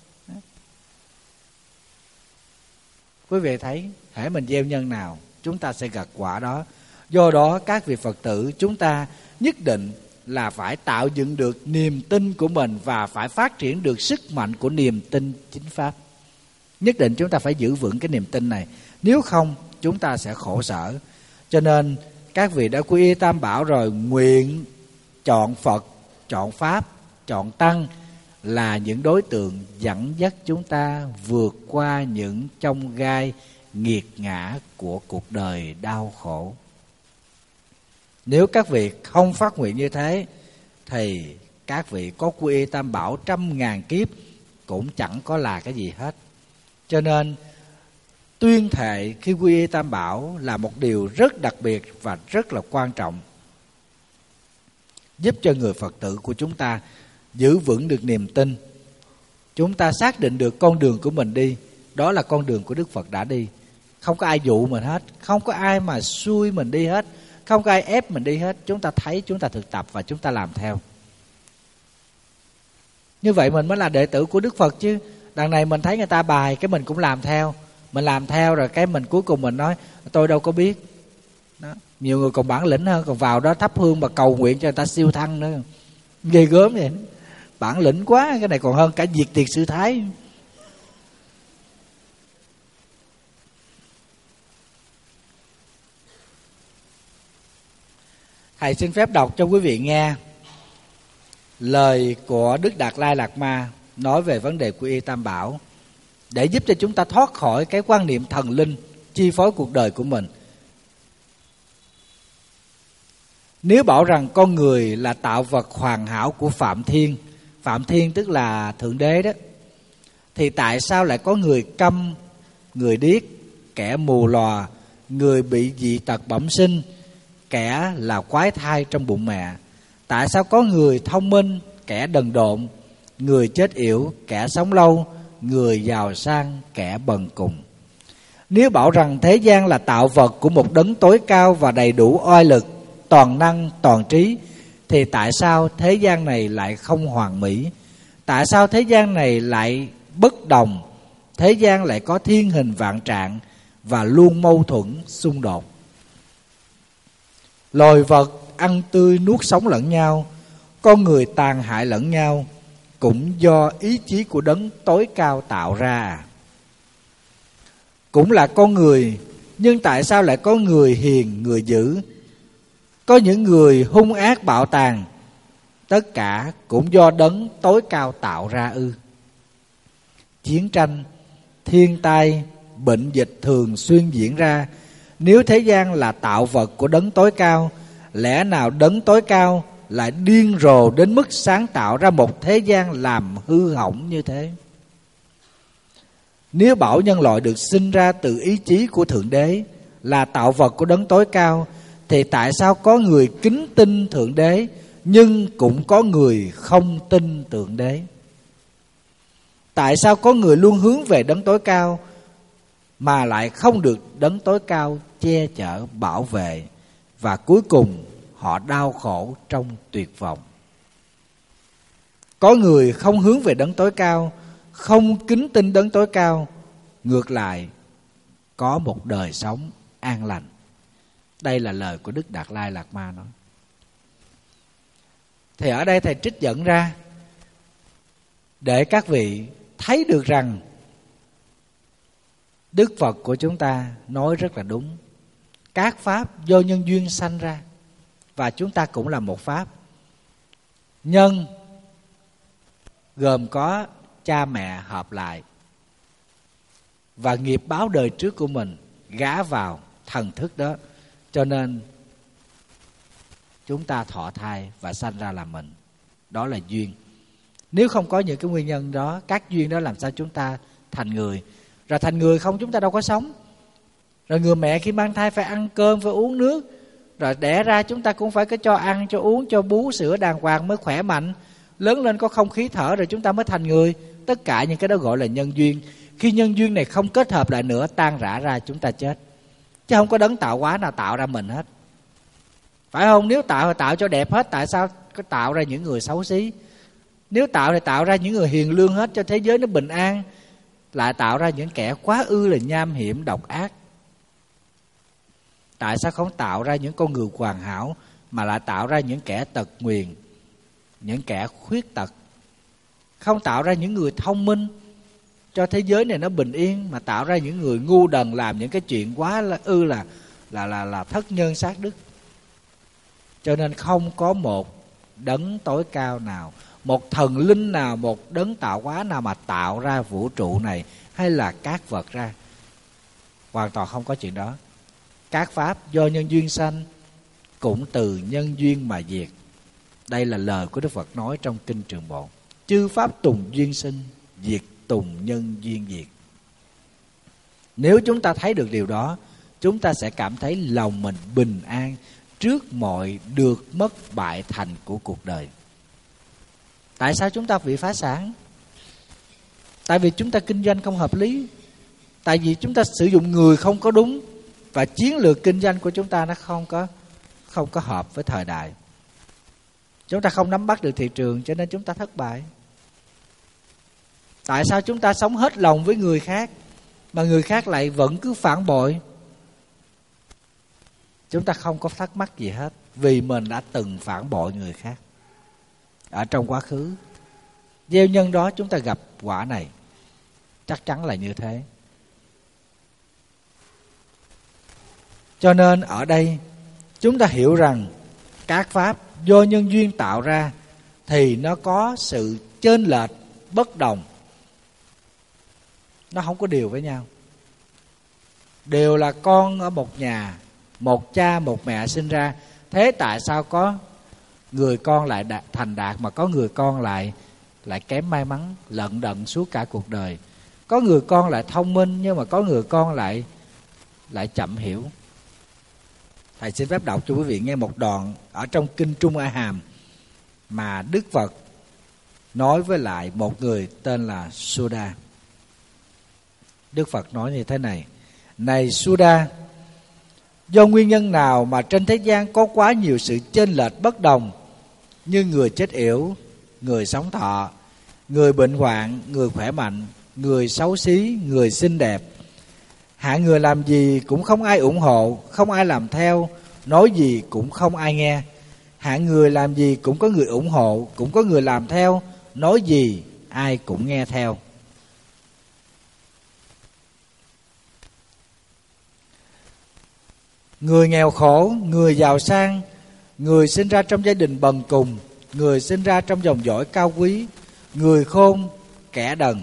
Quý vị thấy, hễ mình gieo nhân nào, chúng ta sẽ gặt quả đó. Do đó các vị Phật tử, chúng ta nhất định là phải tạo dựng được niềm tin của mình, và phải phát triển được sức mạnh của niềm tin chính pháp. Nhất định chúng ta phải giữ vững cái niềm tin này, nếu không chúng ta sẽ khổ sở. Cho nên các vị đã quy y Tam Bảo rồi, nguyện chọn Phật, chọn Pháp, chọn Tăng là những đối tượng dẫn dắt chúng ta vượt qua những chông gai nghiệt ngã của cuộc đời đau khổ. Nếu các vị không phát nguyện như thế, thì các vị có quy y Tam Bảo trăm ngàn kiếp cũng chẳng có là cái gì hết. Cho nên tuyên thệ khi quy y Tam Bảo là một điều rất đặc biệt và rất là quan trọng, giúp cho người Phật tử của chúng ta giữ vững được niềm tin. Chúng ta xác định được con đường của mình đi, đó là con đường của Đức Phật đã đi. Không có ai dụ mình hết, không có ai mà xui mình đi hết, không có ai ép mình đi hết. Chúng ta thấy, chúng ta thực tập và chúng ta làm theo. Như vậy mình mới là đệ tử của Đức Phật chứ. Đằng này mình thấy người ta bài, cái mình cũng làm theo. Mình làm theo rồi cái mình cuối cùng mình nói tôi đâu có biết đó. Nhiều người còn bản lĩnh hơn, còn vào đó thắp hương và cầu nguyện cho người ta siêu thăng nữa. Ghê gớm vậy. Bản lĩnh quá, cái này còn hơn cả diệt tiệt sư thái. Thầy xin phép đọc cho quý vị nghe lời của Đức Đạt Lai Lạt Ma nói về vấn đề quy y Tam Bảo, để giúp cho chúng ta thoát khỏi cái quan niệm thần linh chi phối cuộc đời của mình. Nếu bảo rằng con người là tạo vật hoàn hảo của Phạm Thiên, Phạm Thiên tức là Thượng Đế đó, thì tại sao lại có người câm, người điếc, kẻ mù lòa, người bị dị tật bẩm sinh, kẻ là quái thai trong bụng mẹ? Tại sao có người thông minh, kẻ đần độn, người chết yểu, kẻ sống lâu, người giàu sang, kẻ bần cùng? Nếu bảo rằng thế gian là tạo vật của một đấng tối cao và đầy đủ oai lực, toàn năng, toàn trí, thì tại sao thế gian này lại không hoàn mỹ? Tại sao thế gian này lại bất đồng? Thế gian lại có thiên hình vạn trạng và luôn mâu thuẫn, xung đột. Loài vật ăn tươi nuốt sống lẫn nhau, con người tàn hại lẫn nhau, cũng do ý chí của đấng tối cao tạo ra. Cũng là con người, nhưng tại sao lại có người hiền, người dữ, có những người hung ác bạo tàn? Tất cả cũng do đấng tối cao tạo ra ư? Chiến tranh, thiên tai, bệnh dịch thường xuyên diễn ra. Nếu thế gian là tạo vật của đấng tối cao, lẽ nào đấng tối cao lại điên rồ đến mức sáng tạo ra một thế gian làm hư hỏng như thế? Nếu bảo nhân loại được sinh ra từ ý chí của Thượng Đế, là tạo vật của đấng tối cao, thì tại sao có người kính tin Thượng Đế, nhưng cũng có người không tin Thượng Đế? Tại sao có người luôn hướng về đấng tối cao, mà lại không được đấng tối cao che chở, bảo vệ? và cuối cùng họ đau khổ trong tuyệt vọng. Có người không hướng về đấng tối cao, không kính tin đấng tối cao, ngược lại có một đời sống an lành. Đây là lời của Đức Đạt Lai Lạt Ma nói. Thì ở đây thầy trích dẫn ra để các vị thấy được rằng Đức Phật của chúng ta nói rất là đúng. Các pháp do nhân duyên sanh ra, và chúng ta cũng là một pháp. Nhân gồm có cha mẹ hợp lại, và nghiệp báo đời trước của mình gả vào thần thức đó, cho nên chúng ta thọ thai và sanh ra làm mình. Đó là duyên. Nếu không có những cái nguyên nhân đó, các duyên đó, làm sao chúng ta thành người? Rồi thành người không, chúng ta đâu có sống. Rồi người mẹ khi mang thai phải ăn cơm, phải uống nước, rồi đẻ ra chúng ta cũng phải có cho ăn, cho uống, cho bú sữa đàng hoàng mới khỏe mạnh. Lớn lên có không khí thở rồi chúng ta mới thành người. Tất cả những cái đó gọi là nhân duyên. Khi nhân duyên này không kết hợp lại nữa, tan rã ra, chúng ta chết. Chứ không có đấng tạo hóa nào tạo ra mình hết, phải không? Nếu tạo thì tạo cho đẹp hết, tại sao có tạo ra những người xấu xí? Nếu tạo thì tạo ra những người hiền lương hết, cho thế giới nó bình an. Lại tạo ra những kẻ quá ư là nham hiểm độc ác. Tại sao không tạo ra những con người hoàn hảo, mà lại tạo ra những kẻ tật nguyền, những kẻ khuyết tật? Không tạo ra những người thông minh cho thế giới này nó bình yên, mà tạo ra những người ngu đần làm những cái chuyện quá là ư là là là là thất nhân sát đức. Cho nên không có một đấng tối cao nào, một thần linh nào, một đấng tạo hóa nào mà tạo ra vũ trụ này hay là các vật ra. Hoàn toàn không có chuyện đó. Các pháp do nhân duyên sanh, cũng từ nhân duyên mà diệt. Đây là lời của Đức Phật nói trong Kinh Trường Bộ. Chư pháp tùng duyên sinh, diệt tùng nhân duyên diệt. Nếu chúng ta thấy được điều đó, chúng ta sẽ cảm thấy lòng mình bình an trước mọi được mất bại thành của cuộc đời. Tại sao chúng ta bị phá sản? Tại vì chúng ta kinh doanh không hợp lý. Tại vì chúng ta sử dụng người không có đúng, và chiến lược kinh doanh của chúng ta nó không có không có hợp với thời đại. Chúng ta không nắm bắt được thị trường, cho nên chúng ta thất bại. Tại sao chúng ta sống hết lòng với người khác mà người khác lại vẫn cứ phản bội? Chúng ta không có thắc mắc gì hết, vì mình đã từng phản bội người khác ở trong quá khứ. Gieo nhân đó chúng ta gặp quả này. Chắc chắn là như thế. Cho nên ở đây chúng ta hiểu rằng các pháp do nhân duyên tạo ra thì nó có sự chênh lệch, bất đồng. Nó không có đều với nhau. Đều là con ở một nhà, một cha một mẹ sinh ra. Thế tại sao có người con lại đạt, thành đạt, mà có người con lại lại kém may mắn, lận đận suốt cả cuộc đời? Có người con lại thông minh, nhưng mà có người con lại lại chậm hiểu. Thầy xin phép đọc cho quý vị nghe một đoạn ở trong Kinh Trung A Hàm mà Đức Phật nói với lại một người tên là Suda. Đức Phật nói như thế này: Này Suda, do nguyên nhân nào mà trên thế gian có quá nhiều sự chênh lệch bất đồng, như người chết yểu, người sống thọ, người bệnh hoạn, người khỏe mạnh, người xấu xí, người xinh đẹp. Hạng người làm gì cũng không ai ủng hộ, không ai làm theo, nói gì cũng không ai nghe. Hạng người làm gì cũng có người ủng hộ, cũng có người làm theo, nói gì ai cũng nghe theo. Người nghèo khổ, người giàu sang, người sinh ra trong gia đình bần cùng, người sinh ra trong dòng dõi cao quý, người khôn, kẻ đần.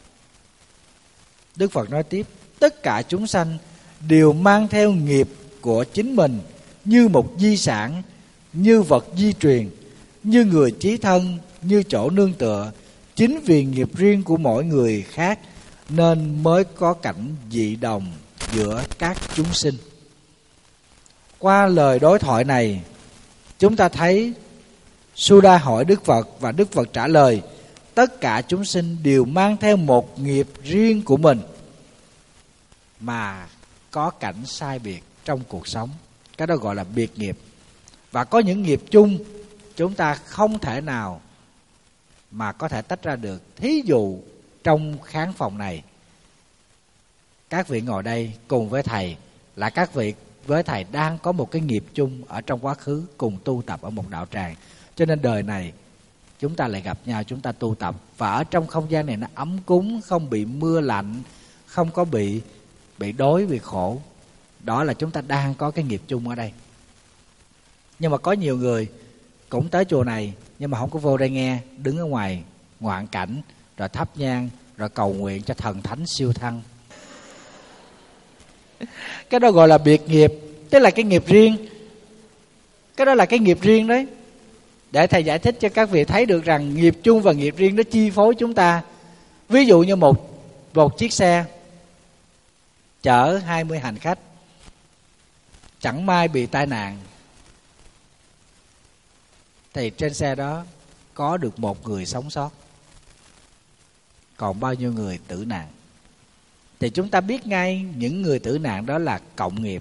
Đức Phật nói tiếp: tất cả chúng sanh đều mang theo nghiệp của chính mình như một di sản, như vật di truyền, như người chí thân, như chỗ nương tựa. Chính vì nghiệp riêng của mỗi người khác nên mới có cảnh dị đồng giữa các chúng sinh. Qua lời đối thoại này, chúng ta thấy Suda hỏi Đức Phật và Đức Phật trả lời: tất cả chúng sinh đều mang theo một nghiệp riêng của mình mà có cảnh sai biệt trong cuộc sống. Cái đó gọi là biệt nghiệp. Và có những nghiệp chung chúng ta không thể nào mà có thể tách ra được. Thí dụ trong khán phòng này, các vị ngồi đây cùng với thầy là các vị với thầy đang có một cái nghiệp chung ở trong quá khứ, cùng tu tập ở một đạo tràng. Cho nên đời này chúng ta lại gặp nhau, chúng ta tu tập. Và ở trong không gian này nó ấm cúng, không bị mưa lạnh, không có bị bị đói, bị khổ. Đó là chúng ta đang có cái nghiệp chung ở đây. Nhưng mà có nhiều người cũng tới chùa này nhưng mà không có vô đây nghe, đứng ở ngoài ngoạn cảnh, rồi thắp nhang, rồi cầu nguyện cho thần thánh siêu thăng. Cái đó gọi là biệt nghiệp, tức là cái nghiệp riêng. Cái đó là cái nghiệp riêng đấy. Để thầy giải thích cho các vị thấy được rằng nghiệp chung và nghiệp riêng nó chi phối chúng ta. Ví dụ như một, một chiếc xe chở hai mươi hành khách, chẳng may bị tai nạn, thì trên xe đó có được một người sống sót, còn bao nhiêu người tử nạn. Thì chúng ta biết ngay những người tử nạn đó là cộng nghiệp,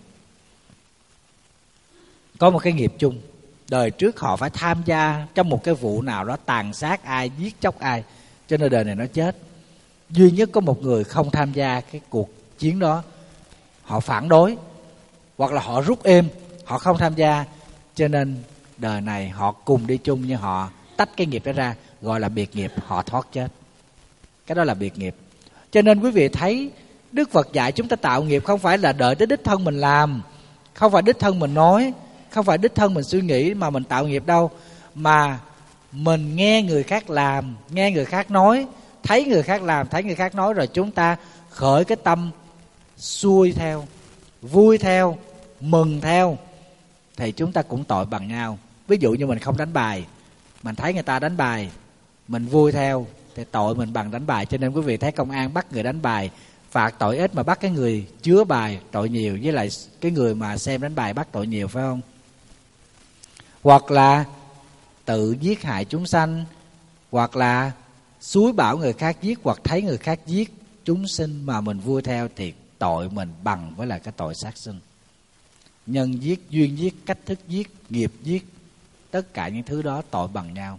có một cái nghiệp chung. Đời trước họ phải tham gia trong một cái vụ nào đó tàn sát ai, giết chóc ai, cho nên đời này nó chết. Duy nhất có một người không tham gia cái cuộc chiến đó, họ phản đối hoặc là họ rút êm, họ không tham gia, cho nên đời này họ cùng đi chung nhưng họ tách cái nghiệp đó ra, gọi là biệt nghiệp, họ thoát chết. Cái đó là biệt nghiệp. Cho nên quý vị thấy Đức Phật dạy chúng ta tạo nghiệp không phải là đợi tới đích thân mình làm, không phải đích thân mình nói, không phải đích thân mình suy nghĩ mà mình tạo nghiệp đâu, mà mình nghe người khác làm, nghe người khác nói, thấy người khác làm, thấy người khác nói, rồi chúng ta khởi cái tâm xuôi theo, vui theo, mừng theo, thì chúng ta cũng tội bằng nhau. Ví dụ như mình không đánh bài, mình thấy người ta đánh bài, mình vui theo, thì tội mình bằng đánh bài. Cho nên quý vị thấy công an bắt người đánh bài phạt tội ít mà bắt cái người chứa bài tội nhiều, với lại cái người mà xem đánh bài bắt tội nhiều, phải không? Hoặc là tự giết hại chúng sanh, hoặc là xúi bảo người khác giết, hoặc thấy người khác giết chúng sinh mà mình vui theo, thì tội mình bằng với lại cái tội sát sinh. Nhân giết, duyên giết, cách thức giết, nghiệp giết, tất cả những thứ đó tội bằng nhau.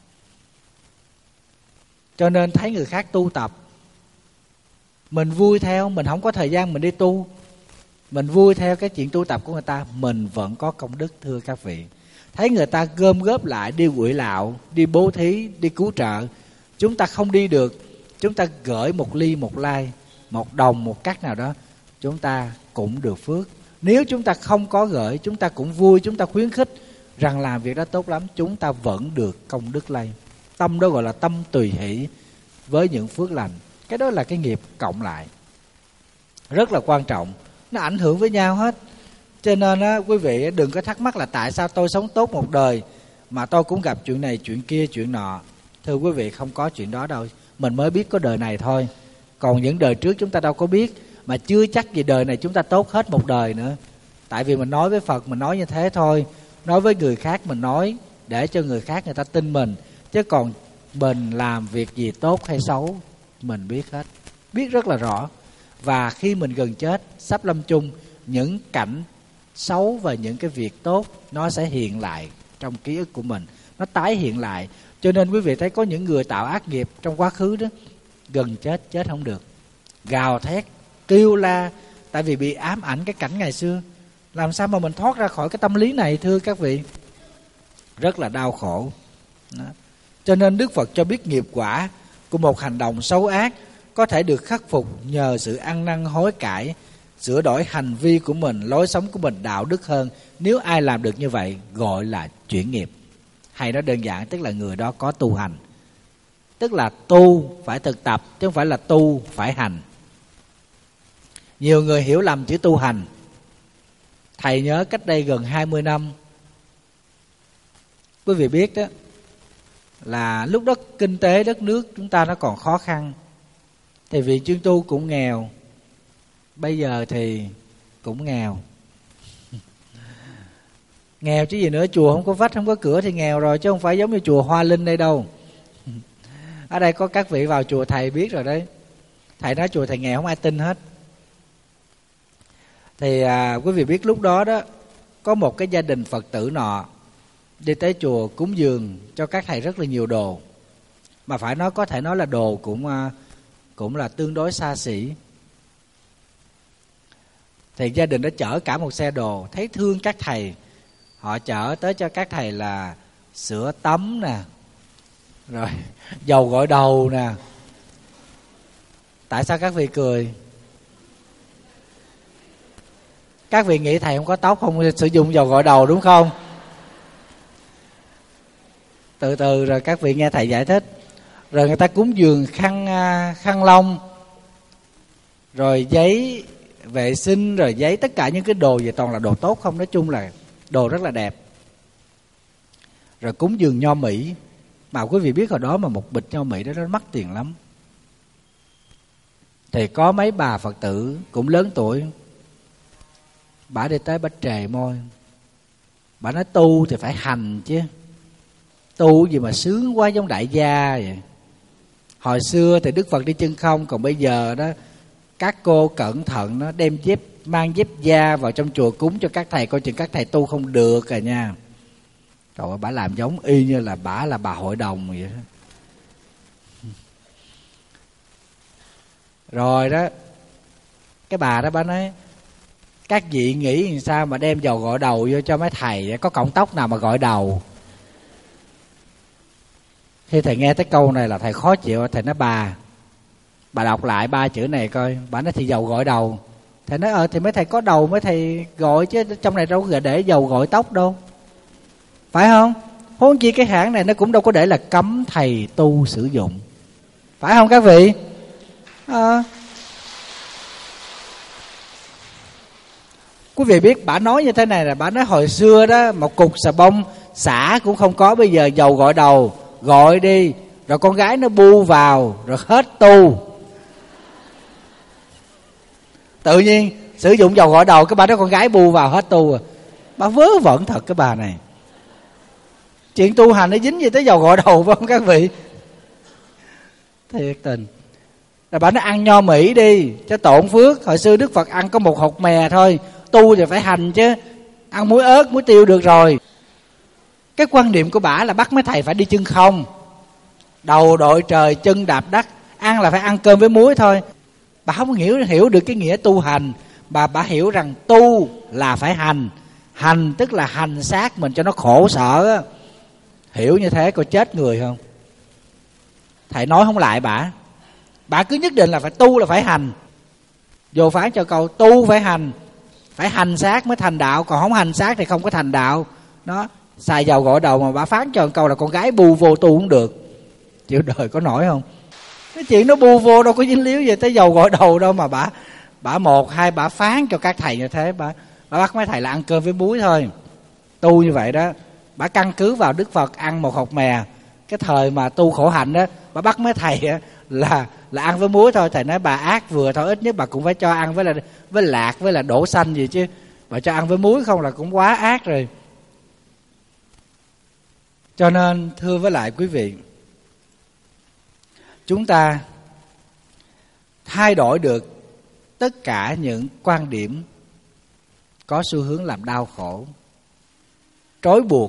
Cho nên thấy người khác tu tập, mình vui theo, mình không có thời gian mình đi tu, mình vui theo cái chuyện tu tập của người ta, mình vẫn có công đức, thưa các vị. Thấy người ta gom góp lại đi quỵ lạo, đi bố thí, đi cứu trợ, chúng ta không đi được, chúng ta gửi một ly, một lai, một đồng, một cắt nào đó, chúng ta cũng được phước. Nếu chúng ta không có gửi, chúng ta cũng vui, chúng ta khuyến khích rằng làm việc đó tốt lắm, chúng ta vẫn được công đức lây. Tâm đó gọi là tâm tùy hỷ với những phước lành. Cái đó là cái nghiệp cộng lại, rất là quan trọng, nó ảnh hưởng với nhau hết. Cho nên á, quý vị đừng có thắc mắc là tại sao tôi sống tốt một đời mà tôi cũng gặp chuyện này, chuyện kia, chuyện nọ. Thưa quý vị, không có chuyện đó đâu. Mình mới biết có đời này thôi, còn những đời trước chúng ta đâu có biết. Mà chưa chắc gì đời này chúng ta tốt hết một đời nữa. Tại vì mình nói với Phật mình nói như thế thôi, nói với người khác mình nói để cho người khác người ta tin mình, chứ còn mình làm việc gì tốt hay xấu mình biết hết, biết rất là rõ. Và khi mình gần chết, sắp lâm chung, những cảnh xấu và những cái việc tốt nó sẽ hiện lại trong ký ức của mình, nó tái hiện lại. Cho nên quý vị thấy có những người tạo ác nghiệp trong quá khứ đó, gần chết chết không được, gào thét kêu la, tại vì bị ám ảnh cái cảnh ngày xưa. Làm sao mà mình thoát ra khỏi cái tâm lý này, thưa các vị? Rất là đau khổ đó. Cho nên Đức Phật cho biết nghiệp quả của một hành động xấu ác có thể được khắc phục nhờ sự ăn năn hối cải, sửa đổi hành vi của mình, lối sống của mình đạo đức hơn. Nếu ai làm được như vậy gọi là chuyển nghiệp. Hay nói đơn giản tức là người đó có tu hành. Tức là tu phải thực tập, chứ không phải là tu phải hành. Nhiều người hiểu lầm chữ tu hành. Thầy nhớ cách đây gần hai mươi năm, quý vị biết đó, là lúc đó kinh tế đất nước chúng ta nó còn khó khăn, thì vị chuyên tu cũng nghèo. Bây giờ thì cũng nghèo. Nghèo chứ gì nữa, chùa không có vách không có cửa thì nghèo rồi, chứ không phải giống như chùa Hoa Linh đây đâu. Ở đây có các vị vào chùa thầy biết rồi đấy. Thầy nói chùa thầy nghèo không ai tin hết. Thì à, quý vị biết lúc đó đó có một cái gia đình Phật tử nọ đi tới chùa cúng dường cho các thầy rất là nhiều đồ, mà phải nói có thể nói là đồ cũng cũng là tương đối xa xỉ. Thì gia đình đã chở cả một xe đồ, thấy thương các thầy, họ chở tới cho các thầy là sữa tắm nè, rồi dầu gội đầu nè. Tại sao các vị cười? Các vị nghĩ thầy không có tóc, không sử dụng dầu gội đầu đúng không? Từ từ rồi các vị nghe thầy giải thích. Rồi người ta cúng dường khăn khăn lông, rồi giấy vệ sinh, rồi giấy, tất cả những cái đồ về toàn là đồ tốt không. Nói chung là đồ rất là đẹp. Rồi cúng dường nho Mỹ. Mà quý vị biết hồi đó mà một bịch nho Mỹ đó nó mắc tiền lắm. Thì có mấy bà Phật tử cũng lớn tuổi, bà đi tới bà trề môi, bà nói tu thì phải hành chứ, tu gì mà sướng quá giống đại gia vậy. Hồi xưa thì Đức Phật đi chân không, còn bây giờ đó các cô cẩn thận nó đem dép, mang dép da vào trong chùa cúng cho các thầy, coi chừng các thầy tu không được à nha. Trời ơi, bà làm giống y như là bà là bà hội đồng vậy đó. Rồi đó, cái bà đó bà nói các vị nghĩ làm sao mà đem dầu gội đầu vô cho mấy thầy, có cọng tóc nào mà gội đầu. Khi thầy nghe tới câu này là thầy khó chịu. Thầy nói bà Bà đọc lại ba chữ này coi. Bà nói thì dầu gội đầu. Thầy nói ờ thì mấy thầy có đầu mấy thầy gội chứ, trong này đâu có để dầu gội tóc đâu, phải không? Huống chi cái hãng này nó cũng đâu có để là cấm thầy tu sử dụng, phải không các vị? À. Quý vị biết bà nói như thế này là bà nói hồi xưa đó một cục xà bông xả cũng không có, bây giờ dầu gội đầu gọi đi, rồi con gái nó bu vào rồi hết tu. Tự nhiên sử dụng dầu gội đầu, cái bà đó con gái bu vào hết tu rồi. Bà vớ vẩn thật cái bà này. Chuyện tu hành nó dính gì tới dầu gội đầu phải không các vị? Thiệt tình. Rồi bà nó ăn nho Mỹ đi cho tổn phước. Hồi xưa Đức Phật ăn có một hột mè thôi, tu thì phải hành chứ, ăn muối ớt muối tiêu được rồi. Cái quan niệm của bà là bắt mấy thầy phải đi chân không, đầu đội trời chân đạp đất, ăn là phải ăn cơm với muối thôi. Bà không hiểu hiểu được cái nghĩa tu hành. Bà bà hiểu rằng tu là phải hành, hành tức là hành xác mình cho nó khổ sở. Hiểu như thế coi chết người không? Thầy nói không lại bà. Bà cứ nhất định là phải tu là phải hành. Vô phán cho câu tu phải hành, phải hành xác mới thành đạo, còn không hành xác thì không có thành đạo. Nó xài dầu gội đầu mà bà phán cho câu là con gái bu vô tu cũng được. Chịu đời có nổi không? Cái chuyện nó bu vô đâu có dính líu gì tới dầu gội đầu đâu mà bà bà một hai bà phán cho các thầy như thế. Bà, bà bắt mấy thầy là ăn cơm với muối thôi, tu như vậy đó. Bà căn cứ vào Đức Phật ăn một hột mè, cái thời mà tu khổ hạnh đó, bà bắt mấy thầy là là ăn với muối thôi. Thầy nói bà ác vừa thôi, ít nhất bà cũng phải cho ăn với là với lạc với là đỗ xanh gì chứ, bà cho ăn với muối không là cũng quá ác rồi. Cho nên thưa với lại quý vị, chúng ta thay đổi được tất cả những quan điểm có xu hướng làm đau khổ, trói buộc,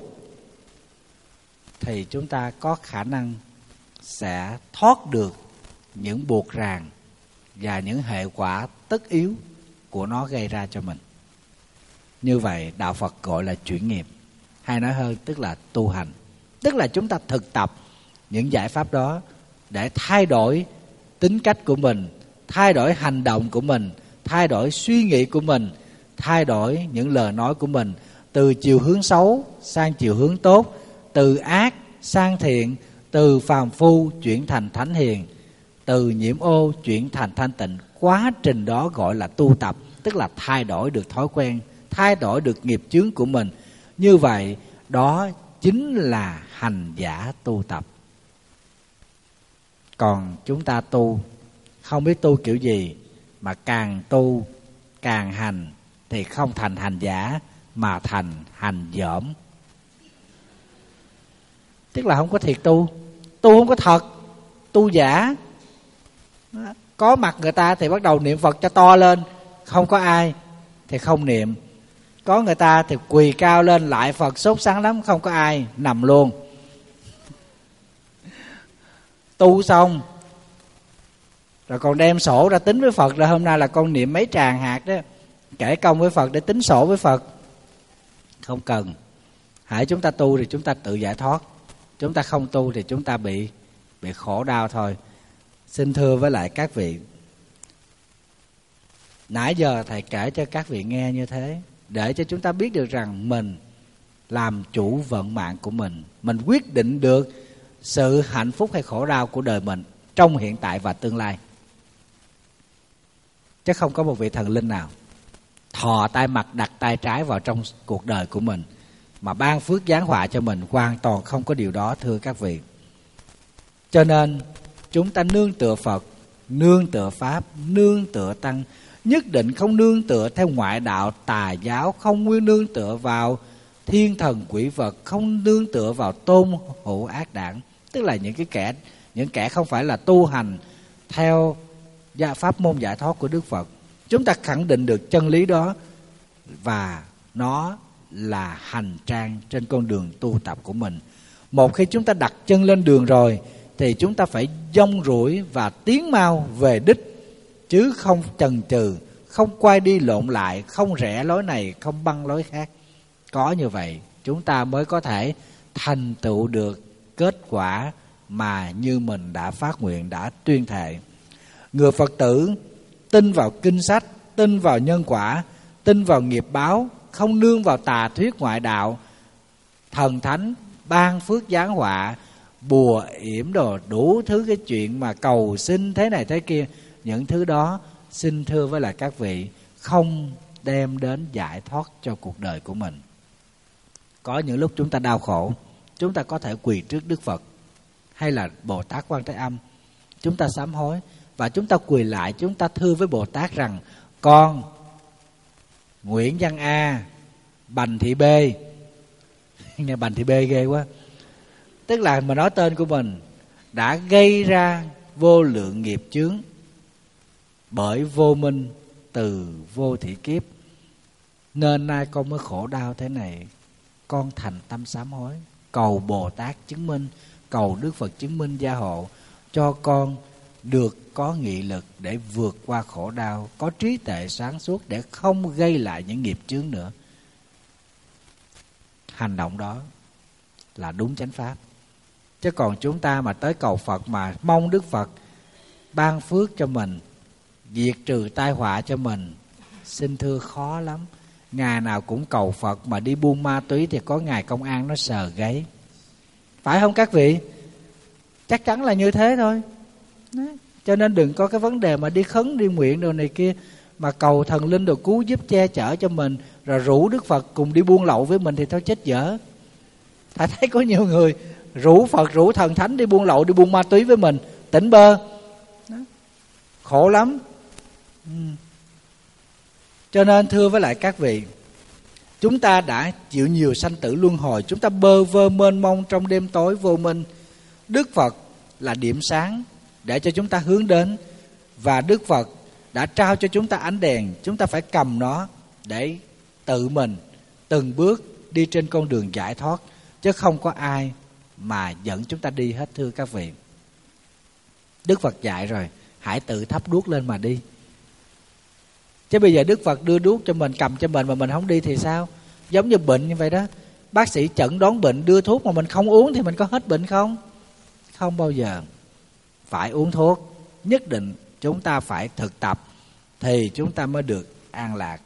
thì chúng ta có khả năng sẽ thoát được những buộc ràng và những hệ quả tất yếu của nó gây ra cho mình. Như vậy đạo Phật gọi là chuyển nghiệp, hay nói hơn tức là tu hành. Tức là chúng ta thực tập những giải pháp đó để thay đổi tính cách của mình, thay đổi hành động của mình, thay đổi suy nghĩ của mình, thay đổi những lời nói của mình, từ chiều hướng xấu sang chiều hướng tốt, từ ác sang thiện, từ phàm phu chuyển thành thánh hiền, từ nhiễm ô chuyển thành thanh tịnh. Quá trình đó gọi là tu tập, tức là thay đổi được thói quen, thay đổi được nghiệp chướng của mình. Như vậy đó chính là hành giả tu tập. Còn chúng ta tu không biết tu kiểu gì, mà càng tu càng hành thì không thành hành giả mà thành hành dởm. Tức là không có thiệt tu, tu không có thật, tu giả. Có mặt người ta thì bắt đầu niệm Phật cho to lên, không có ai thì không niệm. Có người ta thì quỳ cao lên lại Phật sốt sắng lắm, không có ai, nằm luôn. Tu xong rồi còn đem sổ ra tính với Phật là hôm nay là con niệm mấy tràng hạt đó, kể công với Phật để tính sổ với Phật. Không cần. Hãy chúng ta tu thì chúng ta tự giải thoát, chúng ta không tu thì chúng ta bị bị khổ đau thôi. Xin thưa với lại các vị, nãy giờ thầy kể cho các vị nghe như thế để cho chúng ta biết được rằng mình làm chủ vận mạng của mình, mình quyết định được sự hạnh phúc hay khổ đau của đời mình trong hiện tại và tương lai. Chứ không có một vị thần linh nào thò tay mặt đặt tay trái vào trong cuộc đời của mình mà ban phước giáng họa cho mình, hoàn toàn không có điều đó thưa các vị. Cho nên chúng ta nương tựa Phật, nương tựa Pháp, nương tựa Tăng, nhất định không nương tựa theo ngoại đạo tà giáo, không nương tựa vào thiên thần quỷ vật, không nương tựa vào tôn hữu ác đảng, tức là những cái kẻ những kẻ không phải là tu hành theo pháp môn giải thoát của Đức Phật. Chúng ta khẳng định được chân lý đó và nó là hành trang trên con đường tu tập của mình. Một khi chúng ta đặt chân lên đường rồi thì chúng ta phải dông rủi và tiến mau về đích, chứ không chần chừ, không quay đi lộn lại, không rẽ lối này, không băng lối khác. Có như vậy chúng ta mới có thể thành tựu được kết quả mà như mình đã phát nguyện, đã tuyên thệ. Người Phật tử tin vào kinh sách, tin vào nhân quả, tin vào nghiệp báo, không nương vào tà thuyết ngoại đạo, thần thánh ban phước giáng họa, bùa yểm đồ, đủ thứ cái chuyện mà cầu xin thế này thế kia. Những thứ đó xin thưa với lại các vị không đem đến giải thoát cho cuộc đời của mình. Có những lúc chúng ta đau khổ, chúng ta có thể quỳ trước Đức Phật hay là Bồ Tát Quan Thế Âm, chúng ta sám hối và chúng ta quỳ lại, chúng ta thưa với Bồ Tát rằng: con Nguyễn Văn A, Bành Thị B, nghe Bành Thị B ghê quá, tức là mà nói tên của mình, đã gây ra vô lượng nghiệp chướng bởi vô minh từ vô thỉ kiếp, nên nay con mới khổ đau thế này. Con thành tâm sám hối, cầu Bồ Tát chứng minh, cầu Đức Phật chứng minh gia hộ cho con được có nghị lực để vượt qua khổ đau, có trí tuệ sáng suốt để không gây lại những nghiệp chướng nữa. Hành động đó là đúng chánh pháp. Chứ còn chúng ta mà tới cầu Phật mà mong Đức Phật ban phước cho mình, diệt trừ tai họa cho mình, xin thưa khó lắm. Ngày nào cũng cầu Phật mà đi buôn ma túy thì có ngày công an nó sờ gáy. Phải không các vị? Chắc chắn là như thế thôi. Đấy. Cho nên đừng có cái vấn đề mà đi khấn đi nguyện đồ này kia mà cầu thần linh đồ cứu giúp che chở cho mình, rồi rủ Đức Phật cùng đi buôn lậu với mình thì thôi chết dở. Thầy thấy có nhiều người rủ Phật, rủ thần thánh đi buôn lậu, đi buôn ma túy với mình, tỉnh bơ. Đó. Khổ lắm. Ừ. Cho nên thưa với lại các vị, chúng ta đã chịu nhiều sanh tử luân hồi, chúng ta bơ vơ mênh mông trong đêm tối vô minh. Đức Phật là điểm sáng để cho chúng ta hướng đến, và Đức Phật đã trao cho chúng ta ánh đèn, chúng ta phải cầm nó để tự mình từng bước đi trên con đường giải thoát, chứ không có ai mà dẫn chúng ta đi hết thưa các vị. Đức Phật dạy rồi, hãy tự thắp đuốc lên mà đi. Chứ bây giờ Đức Phật đưa đuốc cho mình, cầm cho mình mà mình không đi thì sao? Giống như bệnh như vậy đó. Bác sĩ chẩn đoán bệnh, đưa thuốc mà mình không uống thì mình có hết bệnh không? Không bao giờ. Phải uống thuốc. Nhất định chúng ta phải thực tập thì chúng ta mới được an lạc.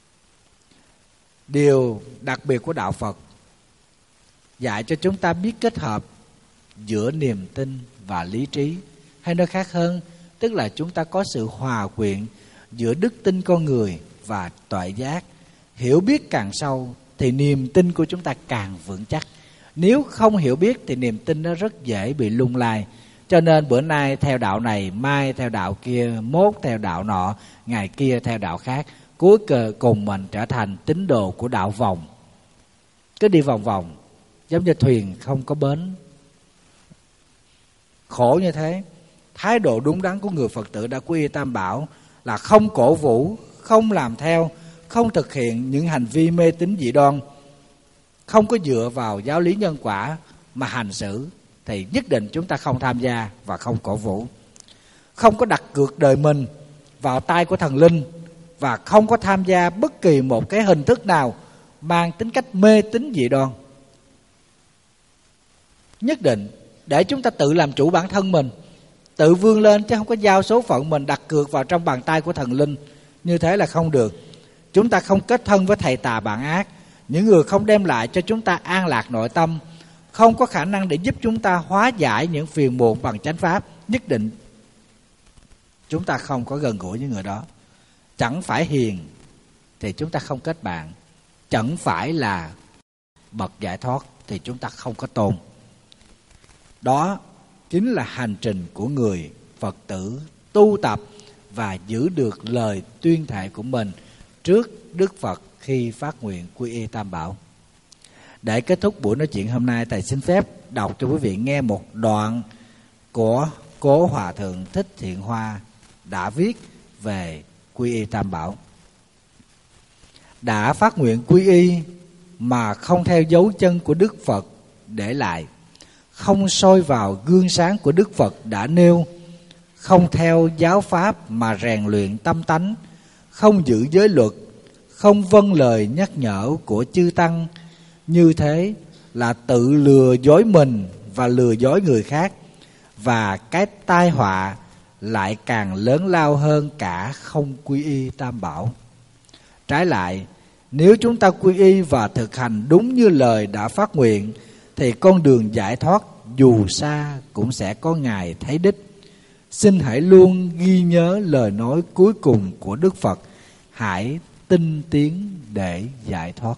Điều đặc biệt của Đạo Phật dạy cho chúng ta biết kết hợp giữa niềm tin và lý trí. Hay nói khác hơn, tức là chúng ta có sự hòa quyện giữa đức tin con người và tuệ giác. Hiểu biết càng sâu thì niềm tin của chúng ta càng vững chắc. Nếu không hiểu biết thì niềm tin nó rất dễ bị lung lay. Cho nên bữa nay theo đạo này, mai theo đạo kia, mốt theo đạo nọ, ngày kia theo đạo khác. Cuối cùng mình trở thành tín đồ của đạo vòng. Cứ đi vòng vòng, giống như thuyền không có bến. Khổ như thế. Thái độ đúng đắn của người Phật tử đã quy y Tam Bảo là không cổ vũ, không làm theo, không thực hiện những hành vi mê tín dị đoan, không có dựa vào giáo lý nhân quả mà hành xử, thì nhất định chúng ta không tham gia và không cổ vũ. Không có đặt cược đời mình vào tay của thần linh, và không có tham gia bất kỳ một cái hình thức nào mang tính cách mê tín dị đoan. Nhất định để chúng ta tự làm chủ bản thân mình, tự vươn lên, chứ không có giao số phận mình đặt cược vào trong bàn tay của thần linh. Như thế là không được. Chúng ta không kết thân với thầy tà bạn ác, những người không đem lại cho chúng ta an lạc nội tâm, không có khả năng để giúp chúng ta hóa giải những phiền muộn bằng chánh pháp. Nhất định chúng ta không có gần gũi với người đó. Chẳng phải hiền thì chúng ta không kết bạn, chẳng phải là bậc giải thoát thì chúng ta không có tôn. Đó chính là hành trình của người Phật tử tu tập và giữ được lời tuyên thệ của mình trước Đức Phật khi phát nguyện quy y Tam Bảo. Để kết thúc buổi nói chuyện hôm nay, thầy xin phép đọc cho quý vị nghe một đoạn của Cố Hòa Thượng Thích Thiện Hoa đã viết về quy y Tam Bảo. Đã phát nguyện quy y mà không theo dấu chân của Đức Phật để lại, không soi vào gương sáng của Đức Phật đã nêu, không theo giáo pháp mà rèn luyện tâm tánh, không giữ giới luật, không vâng lời nhắc nhở của chư tăng, như thế là tự lừa dối mình và lừa dối người khác, và cái tai họa lại càng lớn lao hơn cả không quy y Tam Bảo. Trái lại, nếu chúng ta quy y và thực hành đúng như lời đã phát nguyện, thì con đường giải thoát dù xa cũng sẽ có ngày thấy đích. Xin hãy luôn ghi nhớ lời nói cuối cùng của Đức Phật: hãy tinh tiến để giải thoát.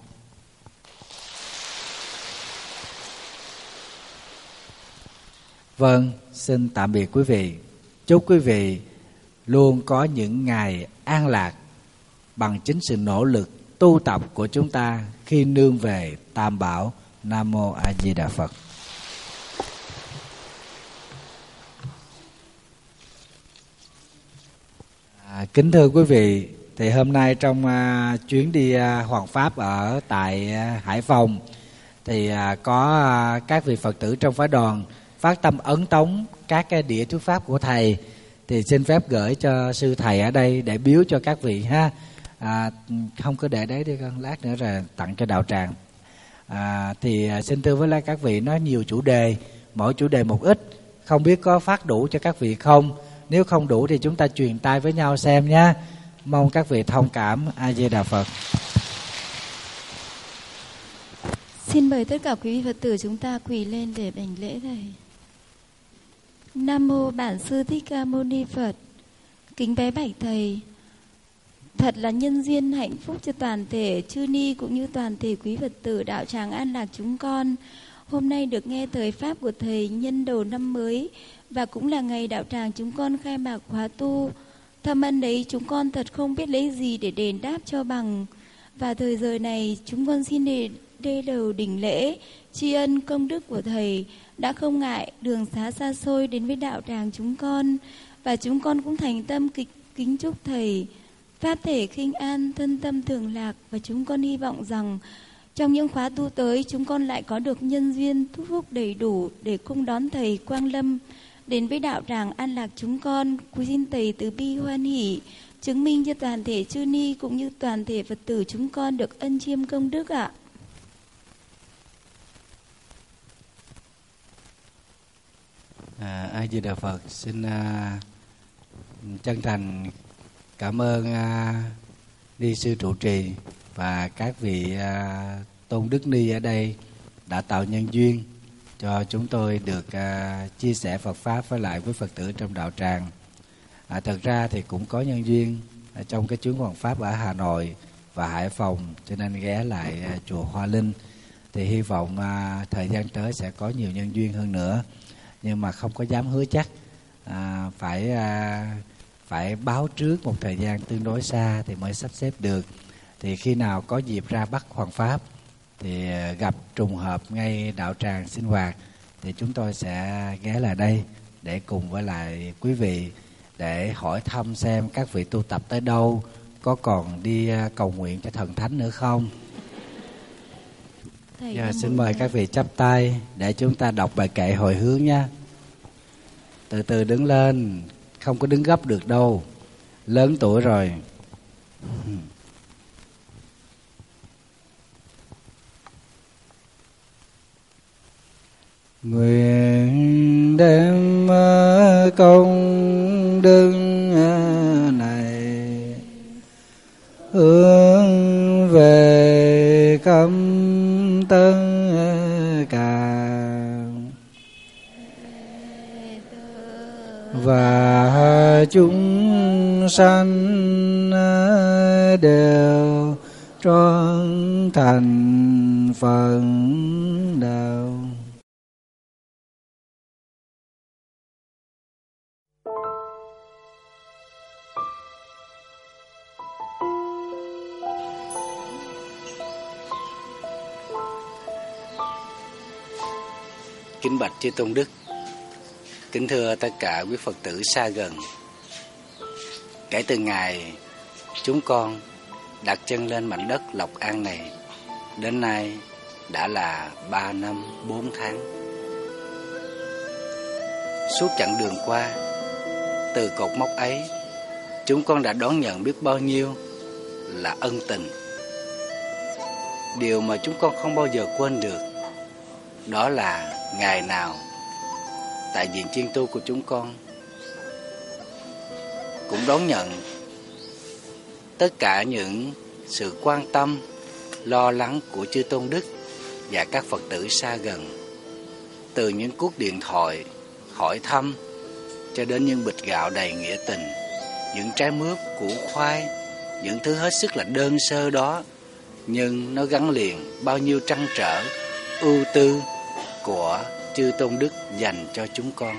Vâng, xin tạm biệt quý vị. Chúc quý vị luôn có những ngày an lạc bằng chính sự nỗ lực tu tập của chúng ta khi nương về Tam Bảo. Nam Mô A Di Đà Phật. À, kính thưa quý vị, thì hôm nay trong uh, chuyến đi uh, Hoàng Pháp ở tại uh, Hải Phòng, thì uh, có uh, các vị Phật tử trong phái đoàn phát tâm ấn tống các cái đĩa thuyết pháp của thầy, thì xin phép gửi cho sư thầy ở đây để biếu cho các vị ha. À, không có để đấy đi con, lát nữa rồi tặng cho đạo tràng. À, thì xin thưa với lại các vị, nó nhiều chủ đề, mỗi chủ đề một ít, không biết có phát đủ cho các vị không. Nếu không đủ thì chúng ta truyền tay với nhau xem nhé. Mong các vị thông cảm. A Di Đà Phật. Xin mời tất cả quý vị Phật tử chúng ta quỳ lên để đảnh lễ thầy. Nam mô Bản Sư Thích Ca Mâu Ni Phật. Kính bái bạch thầy, thật là nhân duyên hạnh phúc cho toàn thể chư ni cũng như toàn thể quý Phật tử đạo tràng An Lạc chúng con. Hôm nay được nghe thời pháp của thầy nhân đầu năm mới, và cũng là ngày đạo tràng chúng con khai mạc khóa tu. Thâm ân đấy chúng con thật không biết lấy gì để đền đáp cho bằng. Và thời giờ này chúng con xin đề, đê đầu đỉnh lễ tri ân công đức của thầy đã không ngại đường xá xa xôi đến với đạo tràng chúng con. Và chúng con cũng thành tâm kịch, kính chúc thầy pháp thể khinh an, thân tâm thường lạc. Và chúng con hy vọng rằng trong những khóa tu tới, chúng con lại có được nhân duyên thúc phúc đầy đủ để cung đón thầy quang lâm đến với đạo tràng An Lạc chúng con. Quý xin thầy từ bi hoan hỷ chứng minh cho toàn thể chư ni cũng như toàn thể Phật tử chúng con được ân chiêm công đức ạ. À, A Di Đà Phật. Xin uh, chân thành cảm ơn uh, ni sư trụ trì và các vị uh, tôn đức ni ở đây đã tạo nhân duyên cho chúng tôi được uh, chia sẻ Phật pháp với lại với Phật tử trong đạo tràng. À, thật ra thì cũng có nhân duyên ở trong cái chuyến Hoàng Pháp ở Hà Nội và Hải Phòng, cho nên ghé lại uh, chùa Hoa Linh. Thì hy vọng uh, thời gian tới sẽ có nhiều nhân duyên hơn nữa, nhưng mà không có dám hứa chắc. À, phải uh, phải báo trước một thời gian tương đối xa thì mới sắp xếp được. Thì khi nào có dịp ra Bắc Hoàng Pháp thì gặp trùng hợp ngay đạo tràng sinh hoạt thì chúng tôi sẽ ghé lại đây để cùng với lại quý vị để hỏi thăm xem các vị tu tập tới đâu, có còn đi cầu nguyện cho thần thánh nữa không? Dạ, xin mời các vị chắp tay để chúng ta đọc bài kệ hồi hướng nha. Từ từ đứng lên, không có đứng gấp được đâu, lớn tuổi rồi. Nguyện đem công đức này hướng về khắp tất cả và chúng sanh đều trọn thành Phật đạo. Kính bạch chư tôn đức, kính thưa tất cả quý Phật tử xa gần. Kể từ ngày chúng con đặt chân lên mảnh đất Lộc An này, đến nay đã là ba năm bốn tháng. Suốt chặng đường qua, từ cột mốc ấy, chúng con đã đón nhận biết bao nhiêu là ân tình. Điều mà chúng con không bao giờ quên được, đó là ngày nào tại viện chiên tu của chúng con cũng đón nhận tất cả những sự quan tâm, lo lắng của chư tôn đức và các Phật tử xa gần. Từ những cuộc điện thoại hỏi thăm cho đến những bịch gạo đầy nghĩa tình, những trái mướp, củ khoai, những thứ hết sức là đơn sơ đó, nhưng nó gắn liền bao nhiêu trăn trở, ưu tư của chư tôn đức dành cho chúng con.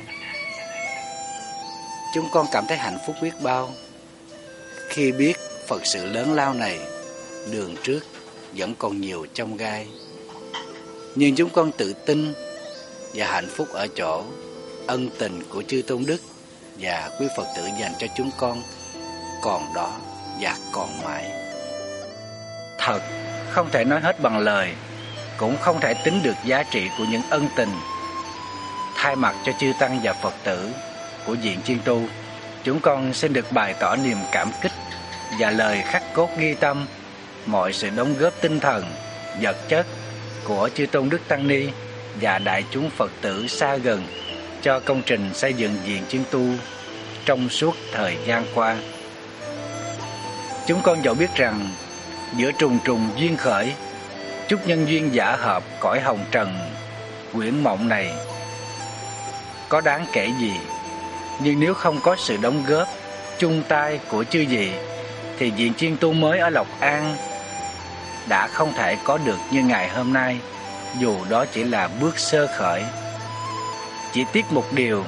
Chúng con cảm thấy hạnh phúc biết bao khi biết Phật sự lớn lao này đường trước vẫn còn nhiều chông gai. Nhưng chúng con tự tin và hạnh phúc ở chỗ ân tình của chư tôn đức và quý Phật tử dành cho chúng con còn đó và còn mãi. Thật không thể nói hết bằng lời, cũng không thể tính được giá trị của những ân tình. Thay mặt cho chư tăng và Phật tử của viện chiên tu, chúng con xin được bày tỏ niềm cảm kích và lời khắc cốt ghi tâm mọi sự đóng góp tinh thần, vật chất của chư tôn đức tăng ni và đại chúng Phật tử xa gần cho công trình xây dựng viện chiên tu trong suốt thời gian qua. Chúng con dẫu biết rằng giữa trùng trùng duyên khởi, chúc nhân duyên giả hợp cõi hồng trần quyển mộng này có đáng kể gì, nhưng nếu không có sự đóng góp chung tay của chư vị thì viện chiên tu mới ở Lộc An đã không thể có được như ngày hôm nay, dù đó chỉ là bước sơ khởi. Chỉ tiếc một điều,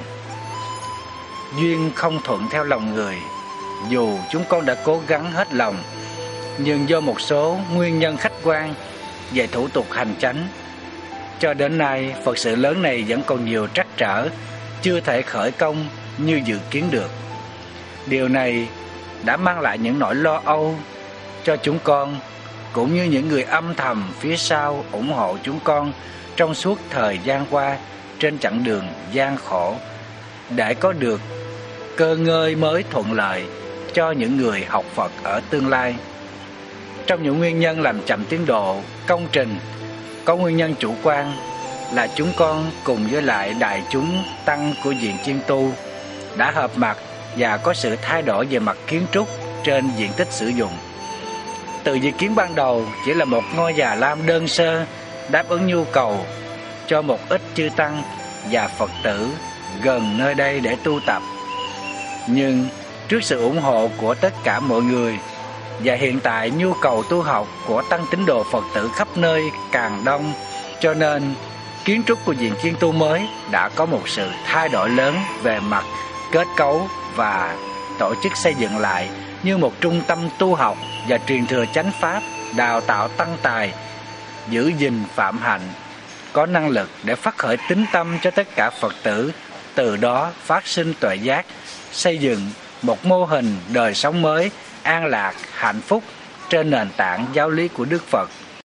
duyên không thuận theo lòng người. Dù chúng con đã cố gắng hết lòng, nhưng do một số nguyên nhân khách quan về thủ tục hành chánh, cho đến nay Phật sự lớn này vẫn còn nhiều trắc trở, chưa thể khởi công như dự kiến được. Điều này đã mang lại những nỗi lo âu cho chúng con, cũng như những người âm thầm phía sau ủng hộ chúng con trong suốt thời gian qua trên chặng đường gian khổ, để có được cơ ngơi mới thuận lợi cho những người học Phật ở tương lai. Trong những nguyên nhân làm chậm tiến độ công trình, có nguyên nhân chủ quan là chúng con cùng với lại đại chúng tăng của viện chiên tu đã hợp mặt và có sự thay đổi về mặt kiến trúc trên diện tích sử dụng. Từ dự kiến ban đầu chỉ là một ngôi già lam đơn sơ đáp ứng nhu cầu cho một ít chư tăng và Phật tử gần nơi đây để tu tập. Nhưng trước sự ủng hộ của tất cả mọi người và hiện tại nhu cầu tu học của tăng tín đồ Phật tử khắp nơi càng đông, cho nên kiến trúc của viện chiên tu mới đã có một sự thay đổi lớn về mặt kết cấu và tổ chức xây dựng lại như một trung tâm tu học và truyền thừa chánh pháp, đào tạo tăng tài, giữ gìn phạm hạnh, có năng lực để phát khởi tín tâm cho tất cả Phật tử, từ đó phát sinh tuệ giác, xây dựng một mô hình đời sống mới an lạc, hạnh phúc trên nền tảng giáo lý của Đức Phật.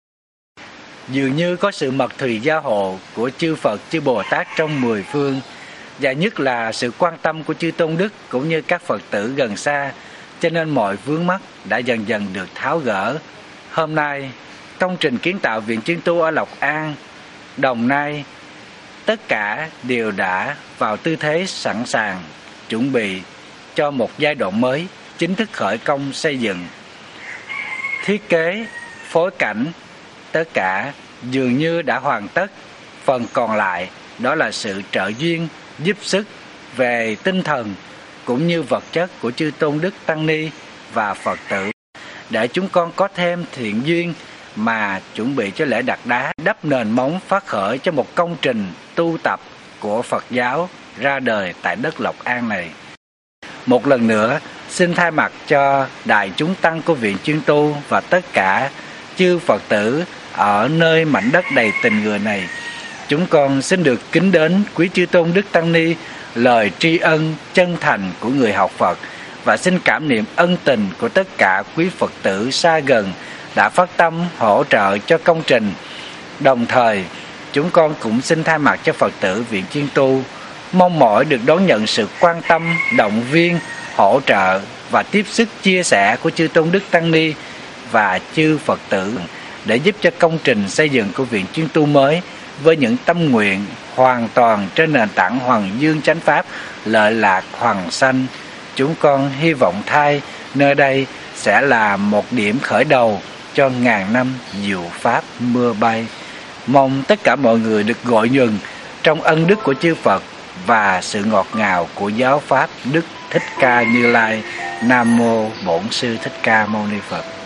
Dường như có sự mật thùy gia hộ của chư Phật, chư Bồ Tát trong mười phương, và nhất là sự quan tâm của chư Tôn Đức cũng như các Phật tử gần xa, cho nên mọi vướng mắc đã dần dần được tháo gỡ. Hôm nay, công trình kiến tạo Viện Chuyên Tu ở Lộc An, Đồng Nai, tất cả đều đã vào tư thế sẵn sàng, chuẩn bị cho một giai đoạn mới, chính thức khởi công xây dựng. Thiết kế, phối cảnh, tất cả dường như đã hoàn tất. Phần còn lại đó là sự trợ duyên, giúp sức về tinh thần cũng như vật chất của chư Tôn Đức Tăng Ni và Phật tử, để chúng con có thêm thiện duyên mà chuẩn bị cho lễ đặt đá, đắp nền móng phát khởi cho một công trình tu tập của Phật giáo ra đời tại đất Lộc An này. Một lần nữa, xin thay mặt cho đại chúng tăng của Viện Chuyên Tu và tất cả chư Phật tử ở nơi mảnh đất đầy tình người này, chúng con xin được kính đến quý chư Tôn Đức Tăng Ni lời tri ân chân thành của người học Phật, và xin cảm niệm ân tình của tất cả quý Phật tử xa gần đã phát tâm hỗ trợ cho công trình. Đồng thời, chúng con cũng xin thay mặt cho Phật tử Viện Chuyên Tu mong mỏi được đón nhận sự quan tâm, động viên, hỗ trợ và tiếp sức chia sẻ của chư Tôn Đức Tăng Ni và chư Phật tử để giúp cho công trình xây dựng của Viện Chuyên Tu mới với những tâm nguyện hoàn toàn trên nền tảng Hoàng Dương Chánh Pháp, lợi lạc hoàng sanh. Chúng con hy vọng thay nơi đây sẽ là một điểm khởi đầu cho ngàn năm diệu Pháp mưa bay. Mong tất cả mọi người được gọi nhuần trong ân đức của chư Phật và sự ngọt ngào của giáo Pháp Đức Thích Ca Như Lai. Nam Mô Bổn Sư Thích Ca Mâu Ni Phật.